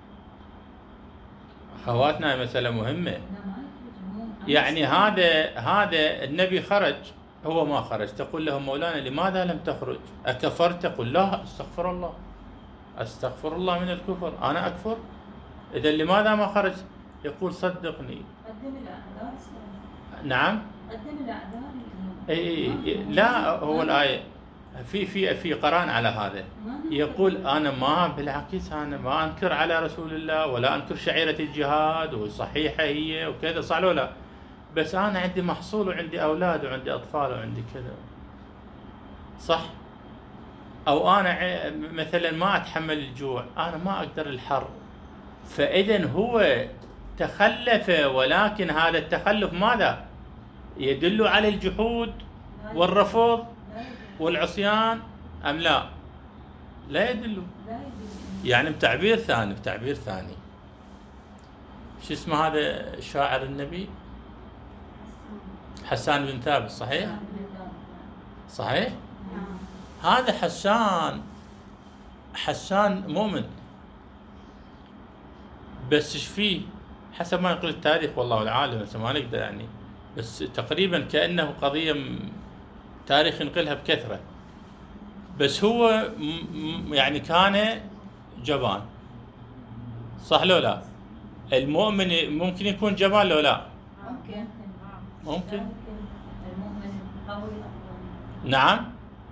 أخواتنا مسألة مهمة. يعني هذا النبي خرج، هو ما خرج. تقول له مولانا لماذا لم تخرج؟ أكفرت؟ تقول لا استغفر الله من الكفر، أنا أكفر؟ إذا لماذا ما خرج؟ يقول صدقني. قدم الأعذار. نعم. قدم الأعذار. لا هو الآية في قرآن على هذا. يقول أنا ما بالعكس أنا ما أنكر على رسول الله ولا أنكر شعيرة الجهاد وصحيحة هي وكذا، صح ولا لا؟ بس أنا عندي محصول وعندي أولاد وعندي أطفال وعندي كذا، صح؟ أو أنا مثلا ما أتحمل الجوع، أنا ما أقدر الحر. فإذا هو تخلف، ولكن هذا التخلف ماذا؟ يدل على الجحود والرفض والعصيان أم لا؟ لا يدل. يعني بتعبير ثاني. شو اسمه هذا شاعر النبي؟ حسان بن ثابت، صحيح؟ هذا حسان مؤمن، بس ايش فيه؟ حسب ما يقول التاريخ والله العالم، بس ما نقدر يعني، بس تقريبا كأنه قضية تاريخ ينقلها بكثرة. بس هو يعني كان جبان، صح لو لا؟ المؤمن ممكن يكون جبان لو لا؟ ممكن. المؤمن قوي. نعم.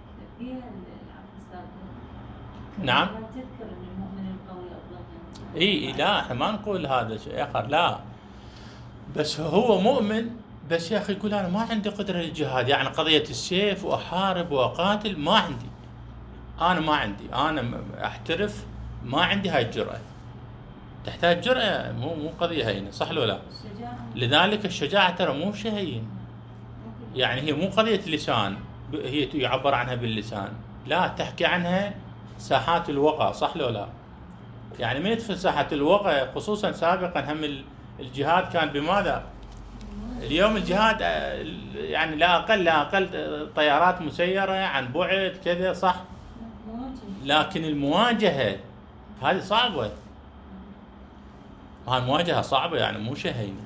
نعم. تذكر ان المؤمن القوي افضل. اي لا احنا ما نقول هذا شيء اخر، لا. بس هو مؤمن، بس يا اخي يقول انا ما عندي قدره للجهاد، يعني قضيه السيف واحارب واقاتل ما عندي. انا احترف، ما عندي هاي الجرأة. تحتاج جرأة، مو قضية هينة، صح ولا لا؟ لذلك الشجاعة ترى مو شيء هين. يعني هي مو قضية لسان، هي يعبر عنها باللسان، لا تحكي عنها ساحات الوقى، صح ولا لا؟ يعني من يدخل ساحة الوقى، خصوصا سابقا هم الجهاد كان بماذا؟ اليوم الجهاد يعني لا أقل طيارات مسيرة عن بعد كذا، صح؟ لكن المواجهة هذه صعبة. المواجهة صعبة، يعني مو شيء هين.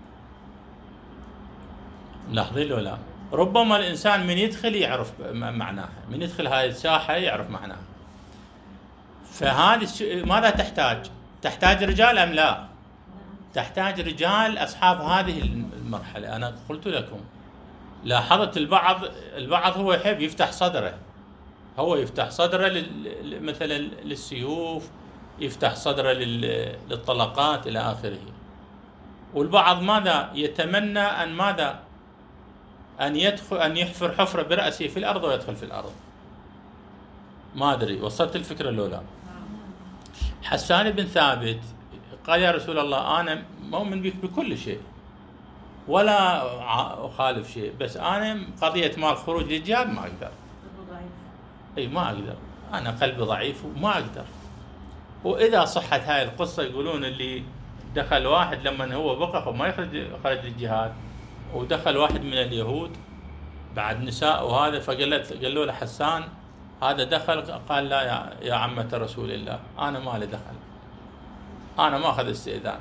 ملاحظين ولا لا؟ ربما الإنسان من يدخل يعرف معناها، من يدخل هذه الساحة يعرف معناها. فهذه ماذا تحتاج؟ تحتاج رجال أم لا؟ تحتاج رجال أصحاب هذه المرحلة. أنا قلت لكم لاحظت البعض هو يحب يفتح صدره، مثلا للسيوف، يفتح صدره للطلقات إلى آخره. والبعض ماذا يتمنى أن يحفر حفرة برأسه في الأرض ويدخل في الأرض. ما أدري وصلت الفكرة لو لا؟ حسان بن ثابت قال يا رسول الله أنا مؤمن بك بكل شيء ولا أخالف شيء، بس أنا قضية مال خروج للجهاد ما أقدر. ما أقدر، أنا قلبي ضعيف وما أقدر. وإذا صحت هاي القصة يقولون اللي دخل واحد لما هو بقى ما خرج للجهاد، ودخل واحد من اليهود بعد نساء وهذا، فقالوا له حسان هذا دخل، قال لا يا عمة رسول الله أنا ما لي دخل، أنا ما أخذ استئذان.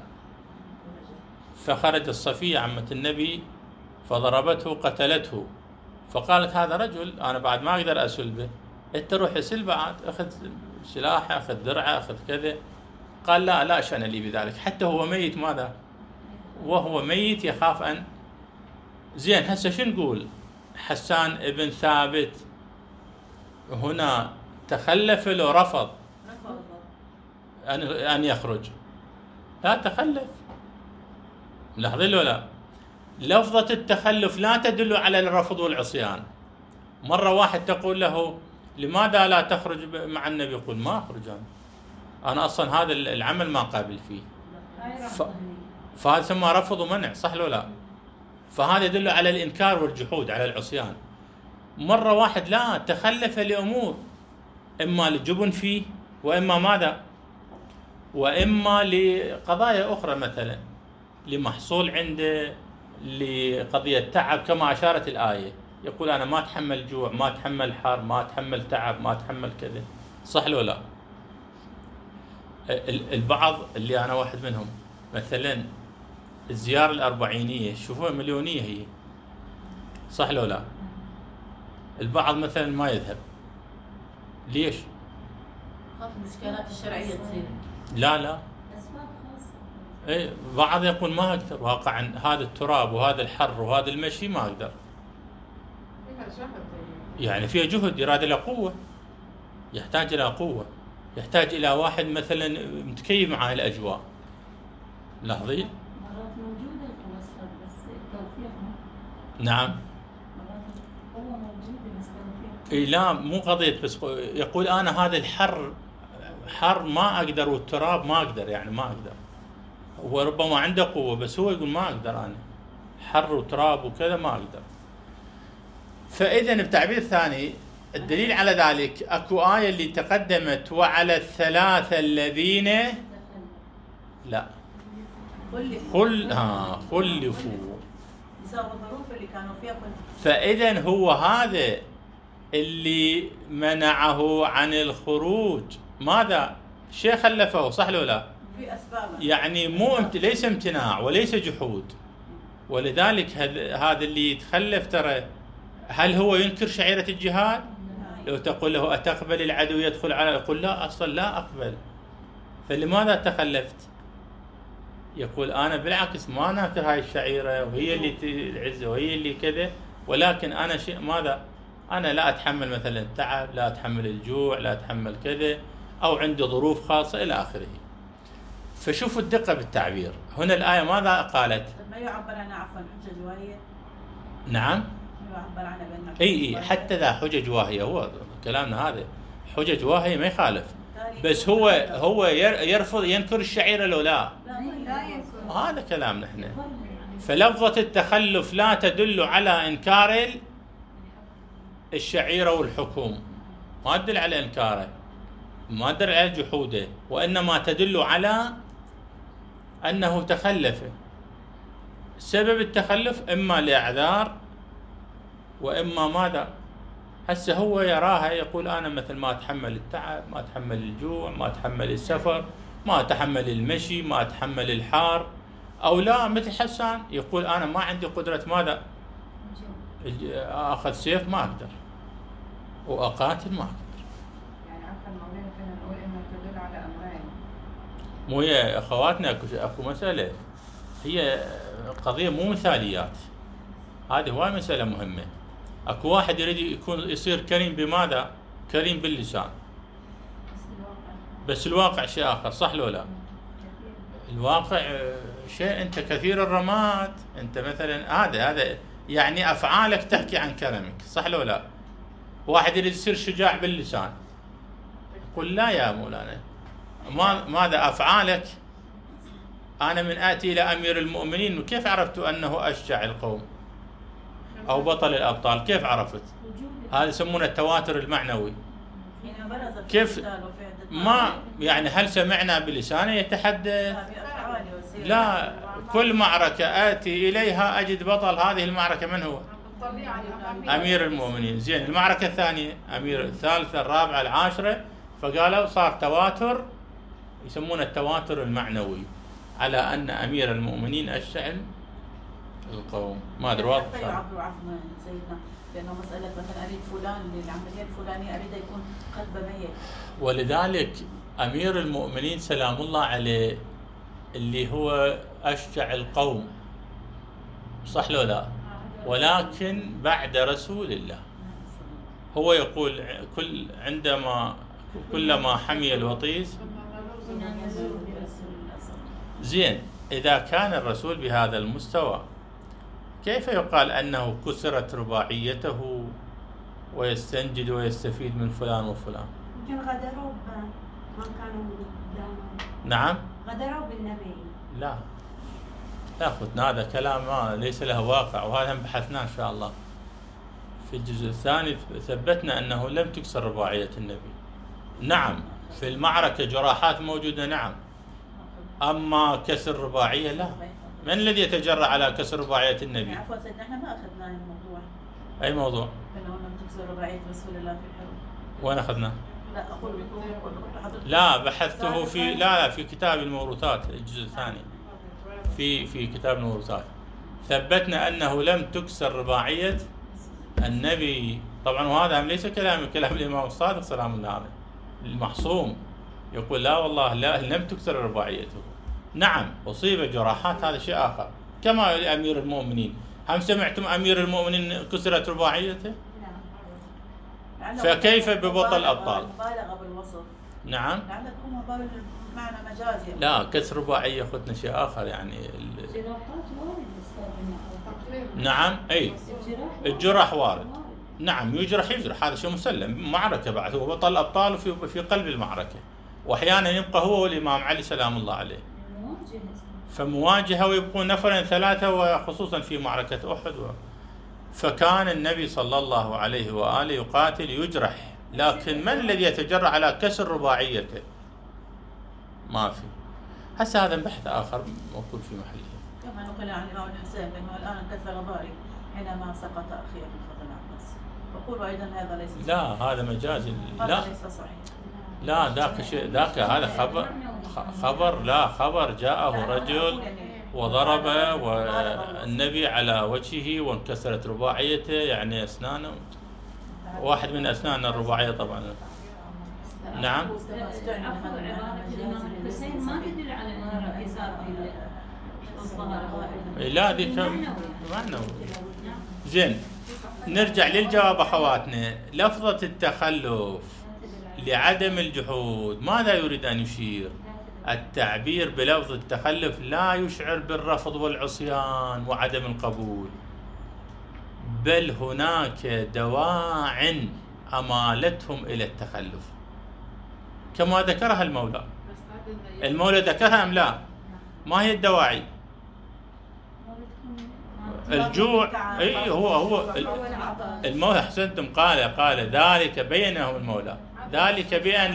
فخرج الصفية عمة النبي فضربته قتلته، فقالت هذا رجل أنا بعد ما أقدر أسلبه، أنت روح اسل بعد، أخذ سلاحه، أخذ درعه، أخذ كذا. قال لا شأن لي بذلك، حتى هو ميت ماذا؟ وهو ميت يخاف أن. زين هسه شو نقول؟ حسان ابن ثابت هنا تخلف لو رفض أن يخرج؟ لا تخلف. ملاحظين ولا؟ لفظة التخلف لا تدل على الرفض والعصيان. مرة واحد تقول له لماذا لا تخرج مع النبي؟ يقول ما أخرج أنا أصلا هذا العمل ما قابل فيه. فهذا سمى رفض ومنع، صح لو لا؟ فهذا يدل على الإنكار والجحود، على العصيان. مرة واحد لا تخلف لأمور، إما لجبن فيه، وإما ماذا؟ وإما لقضايا أخرى، مثلا لمحصول عنده، لقضية تعب كما أشارت الآية. يقول أنا ما أتحمل جوع، ما أتحمل حر، ما أتحمل تعب، ما أتحمل كذا، صح لو لا؟ البعض اللي أنا واحد منهم مثلا الزيارة الأربعينية شوفوها مليونية هي، صح لو لا؟ البعض مثلا ما يذهب، ليش؟ خاف من الإشكالات الشرعية تصير. لا أسباب خاصة. اي بعض يقول ما اقدر، واقعا هذا التراب وهذا الحر وهذا المشي ما اقدر. يعني فيها جهد، إرادة إلى قوة، يحتاج إلى قوة، يحتاج إلى واحد مثلا متكيف مع الأجواء. لاحظين؟ مرات موجودة القوة بس التوفيق. نعم. مرات القوة موجودة بس التوفيق. اي لا مو قضية، بس يقول أنا هذا الحر حر ما أقدر، والتراب ما أقدر، يعني ما أقدر. هو ربما عنده قوة بس هو يقول ما أقدر، أنا حر وتراب وكذا ما أقدر. فإذا بتعبير ثاني الدليل على ذلك أكو آية اللي تقدمت وعلى الثلاثة الذين لا خلفوا بسبب الظروف اللي كانوا فيها. فإذا هو هذا اللي منعه عن الخروج، ماذا؟ شيء خلفه، صح لو لا؟ في أسباب، يعني ليس امتناع وليس جحود. ولذلك هذا اللي يتخلف ترى، هل هو ينكر شعيرة الجهاد؟ لو تقول له أتقبل العدو يدخل على، يقول لا أصلا لا أقبل. فلماذا تخلفت؟ يقول أنا بالعكس ما ناكر هاي الشعيرة، وهي اللي تعز وهي اللي كذا، ولكن أنا شيء ماذا؟ أنا لا أتحمل مثلا التعب، لا أتحمل الجوع، لا أتحمل كذا، أو عندي ظروف خاصة إلى آخره. فشوفوا الدقة بالتعبير. هنا الآية ماذا قالت؟ ما يعبر عنها عفوا حجج واهية. نعم. يعبر عنها بأنها اي حتى ذا حجج واهية، هو كلامنا هذا حجج واهية ما يخالف، بس هو يرفض ينكر الشعيرة لو لا؟ لا ينكر. هذا كلامنا احنا. فلفظة التخلف لا تدل على إنكار الشعيرة والحكم، ما تدل على إنكاره، ما تدل على جحوده، وإنما تدل على أنه تخلف. سبب التخلف إما لأعذار وإما ماذا؟ هسه هو يراها يقول أنا مثل ما أتحمل التعب، ما أتحمل الجوع، ما أتحمل السفر، ما أتحمل المشي، ما أتحمل الحار. أو لا مثل حسان يقول أنا ما عندي قدرة ماذا؟ أخذ سيف ما أقدر، وأقاتل ما أقدر. يعني عفوا مولانا فينا نقول إنه تدل على أمرين. مو يا أخواتنا أكو مسألة، هي قضية مو مثاليات، هذه هواي مسألة مهمة. أكو واحد يريد يصير كريم بماذا؟ كريم باللسان، بس الواقع شيء آخر، صح لو لا؟ الواقع شيء، أنت كثير الرماد، أنت مثلا هذا يعني أفعالك تحكي عن كرمك، صح لو لا؟ واحد يريد يصير شجاع باللسان، قل لا يا مولانا، ماذا أفعالك؟ أنا من آتي إلى أمير المؤمنين، وكيف عرفت أنه أشجع القوم أو بطل الأبطال؟ كيف عرفت؟ هذا يسمونه التواتر المعنوي. كيف ما يعني هل سمعنا بلسانه يتحدث؟ لا، كل معركة آتي إليها أجد بطل هذه المعركة من هو؟ أمير المؤمنين. زين المعركة الثانية أمير، الثالثة، الرابعة، العاشرة، فقالوا صار تواتر، يسمونه التواتر المعنوي، على أن أمير المؤمنين أشجع القوم. ما أدري واضح. حتى يعبروا عفوا سيدنا لأنه مسألة مثلا أريد فلان للعملية الفلانية أريد يكون قلبه ميت. ولذلك أمير المؤمنين سلام الله عليه اللي هو أشجع القوم، صح لو لا؟ ولكن بعد رسول الله هو يقول كلما حمي الوطيس. زين، إذا كان الرسول بهذا المستوى كيف يقال أنه كسرت رباعيته ويستنجد ويستفيد من فلان وفلان؟ يمكن غدروا ما كانوا قدامه. نعم؟ غدروا بالنبي. لا أخذنا هذا كلام ليس له واقع، وهذا بحثناه إن شاء الله في الجزء الثاني. ثبتنا أنه لم تكسر رباعية النبي. نعم في المعركة جراحات موجودة، نعم، أما كسر رباعية لا. من الذي يتجرأ على كسر رباعية النبي؟ عفوا سيدنا، احنا ما أخذنا الموضوع. أي موضوع؟ أنه لم تكسر رباعية رسول الله في الحرب. وين أخذنا؟ لا أقول لا بحثته في كتاب الموروثات الجزء الثاني، في كتاب الموروثات ثبتنا أنه لم تكسر رباعية النبي طبعا. وهذا ليس كلام الإمام الصادق سلام الله عليه المحصوم، يقول لا والله لا لم تكسر رباعيته. نعم أصيب جراحات، هذا شيء آخر، كما لأمير المؤمنين. هم سمعتم أمير المؤمنين كسرت رباعيته؟ فكيف ببطل الأبطال؟ مبالغة بالوصف. نعم. لعل تكون معنى مجازي. لا كسر رباعية أخذنا شيء آخر يعني. جراحات وارد أستاذ. نعم أي الجرح وارد. نعم يجرح هذا شيء مسلم. معركة بعد، هو بطل الأبطال في قلب المعركة، وأحيانا يبقى هو والإمام علي سلام الله عليه فمواجهة، ويبقون نفرين ثلاثة، وخصوصا في معركة أحد. فكان النبي صلى الله عليه وآله يقاتل يجرح، لكن من الذي يتجرأ على كسر رباعيته؟ ما في. هسه هذا بحث آخر موجود في محله. كما نقل عن الإمام الحسين أنه الآن كسر ضاري حينما سقط أخيه من فضل العباس. وقولوا أيضا هذا ليس لا هذا مجازي. لا ليس صحيح. لا ذاك شيء، ذاك هذا خبر لا خبر جاءه رجل وضرب والنبي على وجهه وانكسرت رباعيته، يعني أسنانه، واحد من أسنان الرباعية طبعا. نعم. عفوا عبارة الإمام الحسين ما تدل على أنه انكسار الظهر. لا ذيك معنوي. زين نرجع للجواب أخواتنا. لفظة التخلف لعدم الجحود ماذا يريد أن يشير؟ التعبير بلفظ التخلف لا يشعر بالرفض والعصيان وعدم القبول، بل هناك دواع أمالتهم إلى التخلف كما ذكرها المولى. المولى ذكرها أم لا؟ ما هي الدواعي؟ الجوع. اي هو المولى احسنتم قال ذلك بينهم المولى، ذلك بأن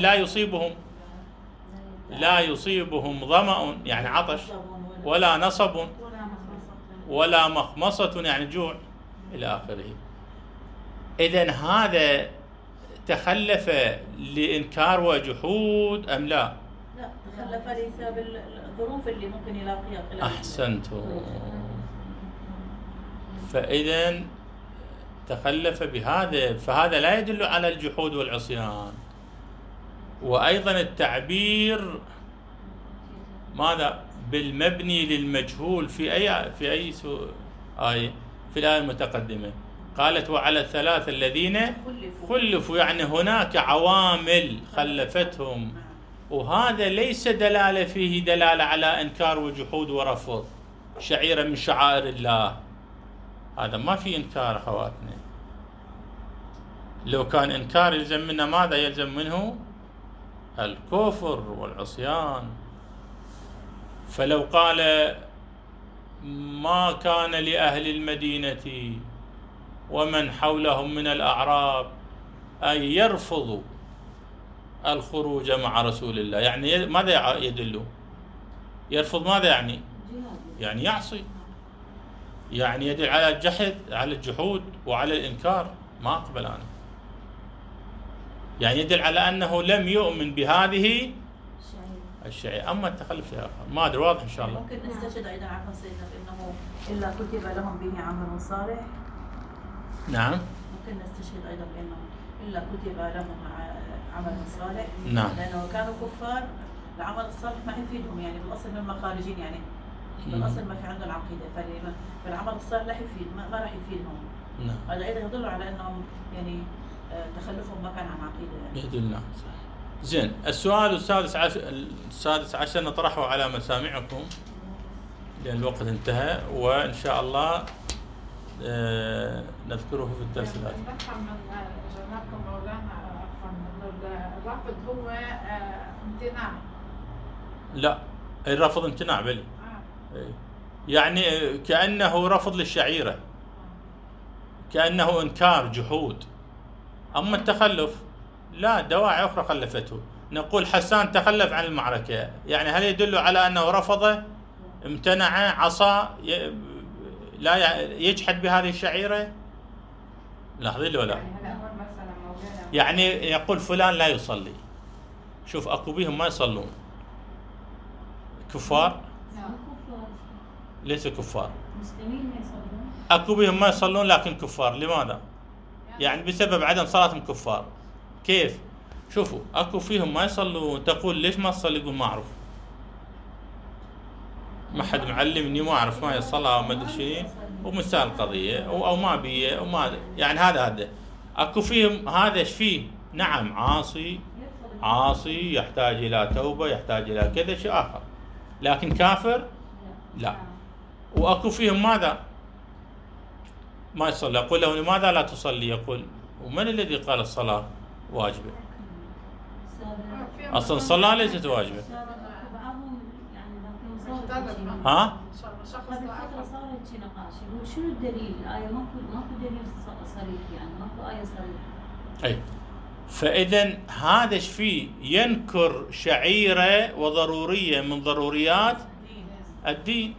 لا يصيبهم ظمأ يعني عطش، ولا نصب، ولا مخمصة يعني جوع إلى آخره. إذن هذا تخلف لإنكار وجحود أم لا؟ لا تخلف ليس بالظروف اللي ممكن يلاقيها. أحسنتم. فإذا تخلف بهذا، فهذا لا يدل على الجحود والعصيان. وأيضا التعبير ماذا؟ بالمبني للمجهول في أي آية؟ في الآية المتقدمة قالت وعلى الثلاثة الذين خلفوا، يعني هناك عوامل خلفتهم، وهذا ليس دلالة فيه دلالة على إنكار وجحود ورفض شعيرة من شعائر الله. هذا ما في إنكار أخواتنا. لو كان إنكار يلزم منا ماذا؟ يلزم منه الكفر والعصيان. فلو قال ما كان لأهل المدينة ومن حولهم من الأعراب أن يرفضوا الخروج مع رسول الله، يعني ماذا يدل؟ يرفض ماذا يعني؟ يعني يعصي، يعني يدل على الجحد، على الجحود وعلى الإنكار. ما أقبل أنا، يعني يدل على أنه لم يؤمن بهذه الشيء. أما التخلف يا أخي ما أدري، واضح إن شاء الله. ممكن نستشهد أيضا عفوا سيدنا بأنه إلا كتب لهم به عمل صالح. نعم. ممكن نستشهد أيضا بأنه إلا كتب لهم عمل صالح. نعم. لأنه كانوا كفار، العمل الصالح ما يفيدهم، يعني بالأصل هم خارجين، يعني بالأصل ما في عندهم عقيدة، فالعمل الصالح لا يفيد، ما راح يفيدهم. نعم. هذا أيضا يدل على أنهم يعني تخلفهم ما كان عن عقيدة. يعني. يدل. زين، السؤال السادس عشر نطرحه على مسامعكم لأن الوقت انتهى، وإن شاء الله نذكره في الدرس الآتي. نفهم من جنابكم مولانا أنه الرفض هو امتناع. لا، الرفض امتناع بلي. يعني كأنه رفض للشعيرة، كأنه إنكار جحود. أما التخلف لا، دواعي أخرى خلفته. نقول حسان تخلف عن المعركة، يعني هل يدل على أنه رفض، امتنع، عصى، لا يجحد بهذه الشعيرة؟ لاحظين لي ولا؟ يعني يقول فلان لا يصلي. شوف أكو بيهم ما يصلون، كفار؟ ليس كفار، مسلمين ما يصلون. أكو بيهم ما يصلون لكن كفار. لماذا؟ يعني بسبب عدم صلاتهم كفار. كيف؟ شوفوا، أكو فيهم ما يصلون، تقول ليش ما تصلي؟ يقول ما أعرف، ما حد معلمني، ما أعرف ما هي الصلاة وما أدري شيء، ومسال القضية أو ما بيه أو ما، يعني هذا. أكو فيهم هذا إيش فيه؟ نعم، عاصي يحتاج إلى توبة، يحتاج إلى كذا شيء آخر، لكن كافر لا. وأكو فيهم ماذا؟ ما يصلي. أقول له لماذا لا تصلي؟ يقول ومن الذي قال الصلاة واجبة؟ أصلا الصلاة ليست واجبة. ها؟ قبل فترة صارت شي نقاش، يقول شنو الدليل؟ الآية ماكو دليل صريح، يعني ماكو آية صريحة. أي، فإذا هذا ايش فيه؟ ينكر شعيرة وضرورية من ضروريات الدين،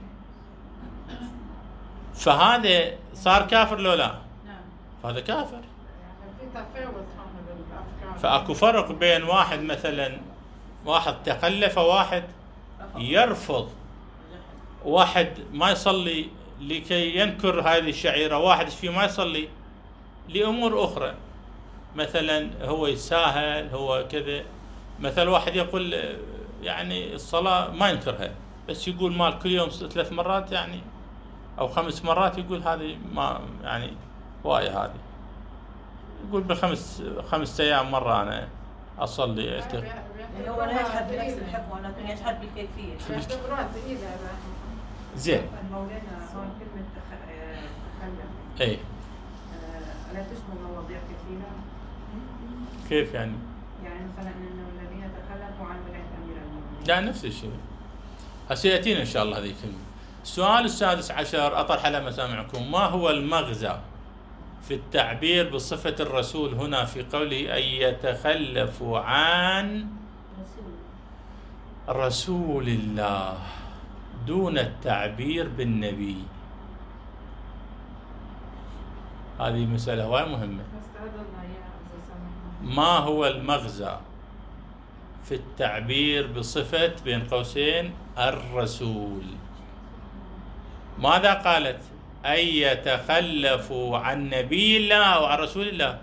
فهذا صار كافر لو لا؟ فهذا كافر. فأكو فرق بين واحد مثلا واحد تخلف وواحد يرفض، واحد ما يصلي لكي ينكر هذه الشعيرة، واحد فيه ما يصلي لأمور أخرى، مثلا هو يساهل، هو كذا. مثلا واحد يقول يعني الصلاة ما ينكرها، بس يقول مال كل يوم 3 مرات يعني أو 5 مرات، يقول هذه ما يعني هواية، هذه يقول ب5 أيام مرة أنا أصلي. يعني هو لا يجحد بنفس الحكم ولكن يجحد بالكيفية. زين. مولانا هون كلمة تخلف اي ألا تشمل مواضيع كثيرة؟ كيف يعني؟ يعني مثلا إنه الذين تخلفوا عن ولاية أمير المؤمنين. لا، نفس الشيء. هسيأتينا إن شاء الله هذه الكلمة. السؤال السادس عشر أطرح على مسامعكم: ما هو المغزى في التعبير بصفة الرسول هنا في قوله أن يتخلف عن رسول الله دون التعبير بالنبي؟ هذه مسألة هواية مهمة. ما هو المغزى في التعبير بصفة بين قوسين الرسول؟ ماذا قالت؟ أن يتخلفوا عن نبي الله أو عن رسول الله،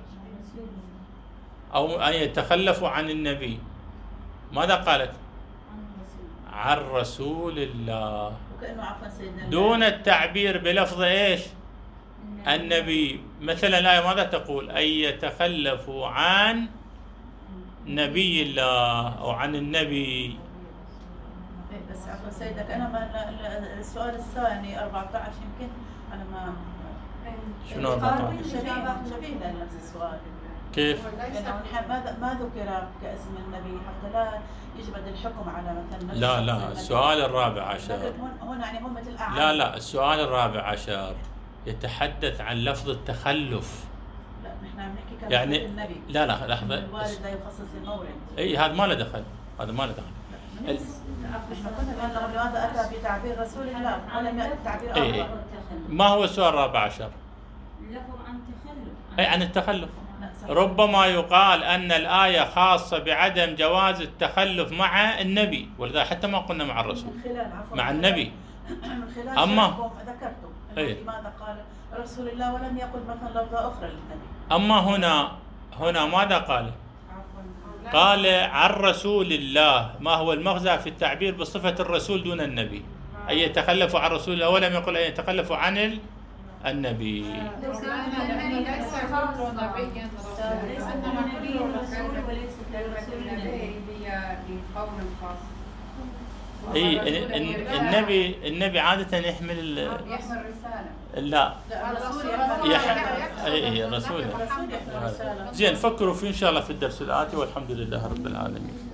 أو أن يتخلفوا عن النبي. ماذا قالت؟ عن رسول الله، دون التعبير بلفظ إيش؟ النبي. مثلا الآية ماذا تقول؟ أن يتخلفوا عن نبي الله أو عن النبي. بس عفوا سيدك، أنا ما السؤال الثاني 14 يمكن أنا ما شنو 14؟ شبيه لنفس السؤال. كيف؟ ما ذكر كاسم النبي حتى لا يجبد الحكم على مثلا. لا، السؤال الرابع عشر هنا يعني هم مثل لا، السؤال الرابع عشر يتحدث عن لفظ التخلف. لا، نحن عم نحكي يعني النبي. لا لحظة. الوالد لا يخصص المورد. اي هذا ما له دخل، هذا ما له دخل. لماذا أتى بتعبير رسول الله ولم يأتي بتعبير آخر؟ ما هو السؤال الرابع عشر؟ اللفظ عن التخلف. أي عن التخلف. ربما يقال أن الآية خاصة بعدم جواز التخلف مع النبي، ولذا حتى ما قلنا مع الرسول، مع النبي. من خلال أما ذكرتم لماذا قال رسول الله ولم يقل مثلا لفظة أخرى للنبي؟ أما هنا ماذا قال؟ قال عن رسول الله. ما هو المغزى في التعبير بصفة الرسول دون النبي؟ أن يتخلفوا عن رسول الله، ولم يقل أن يتخلفوا عن النبي. ليس كل نبي ليس النبي رسول وليس كرسول النبي هي لقوم خاص. النبي عادة يحمل رسالة. لا الرسول الرسول. زين، فكروا فيه إن شاء الله في الدرس الآتي، والحمد لله رب العالمين.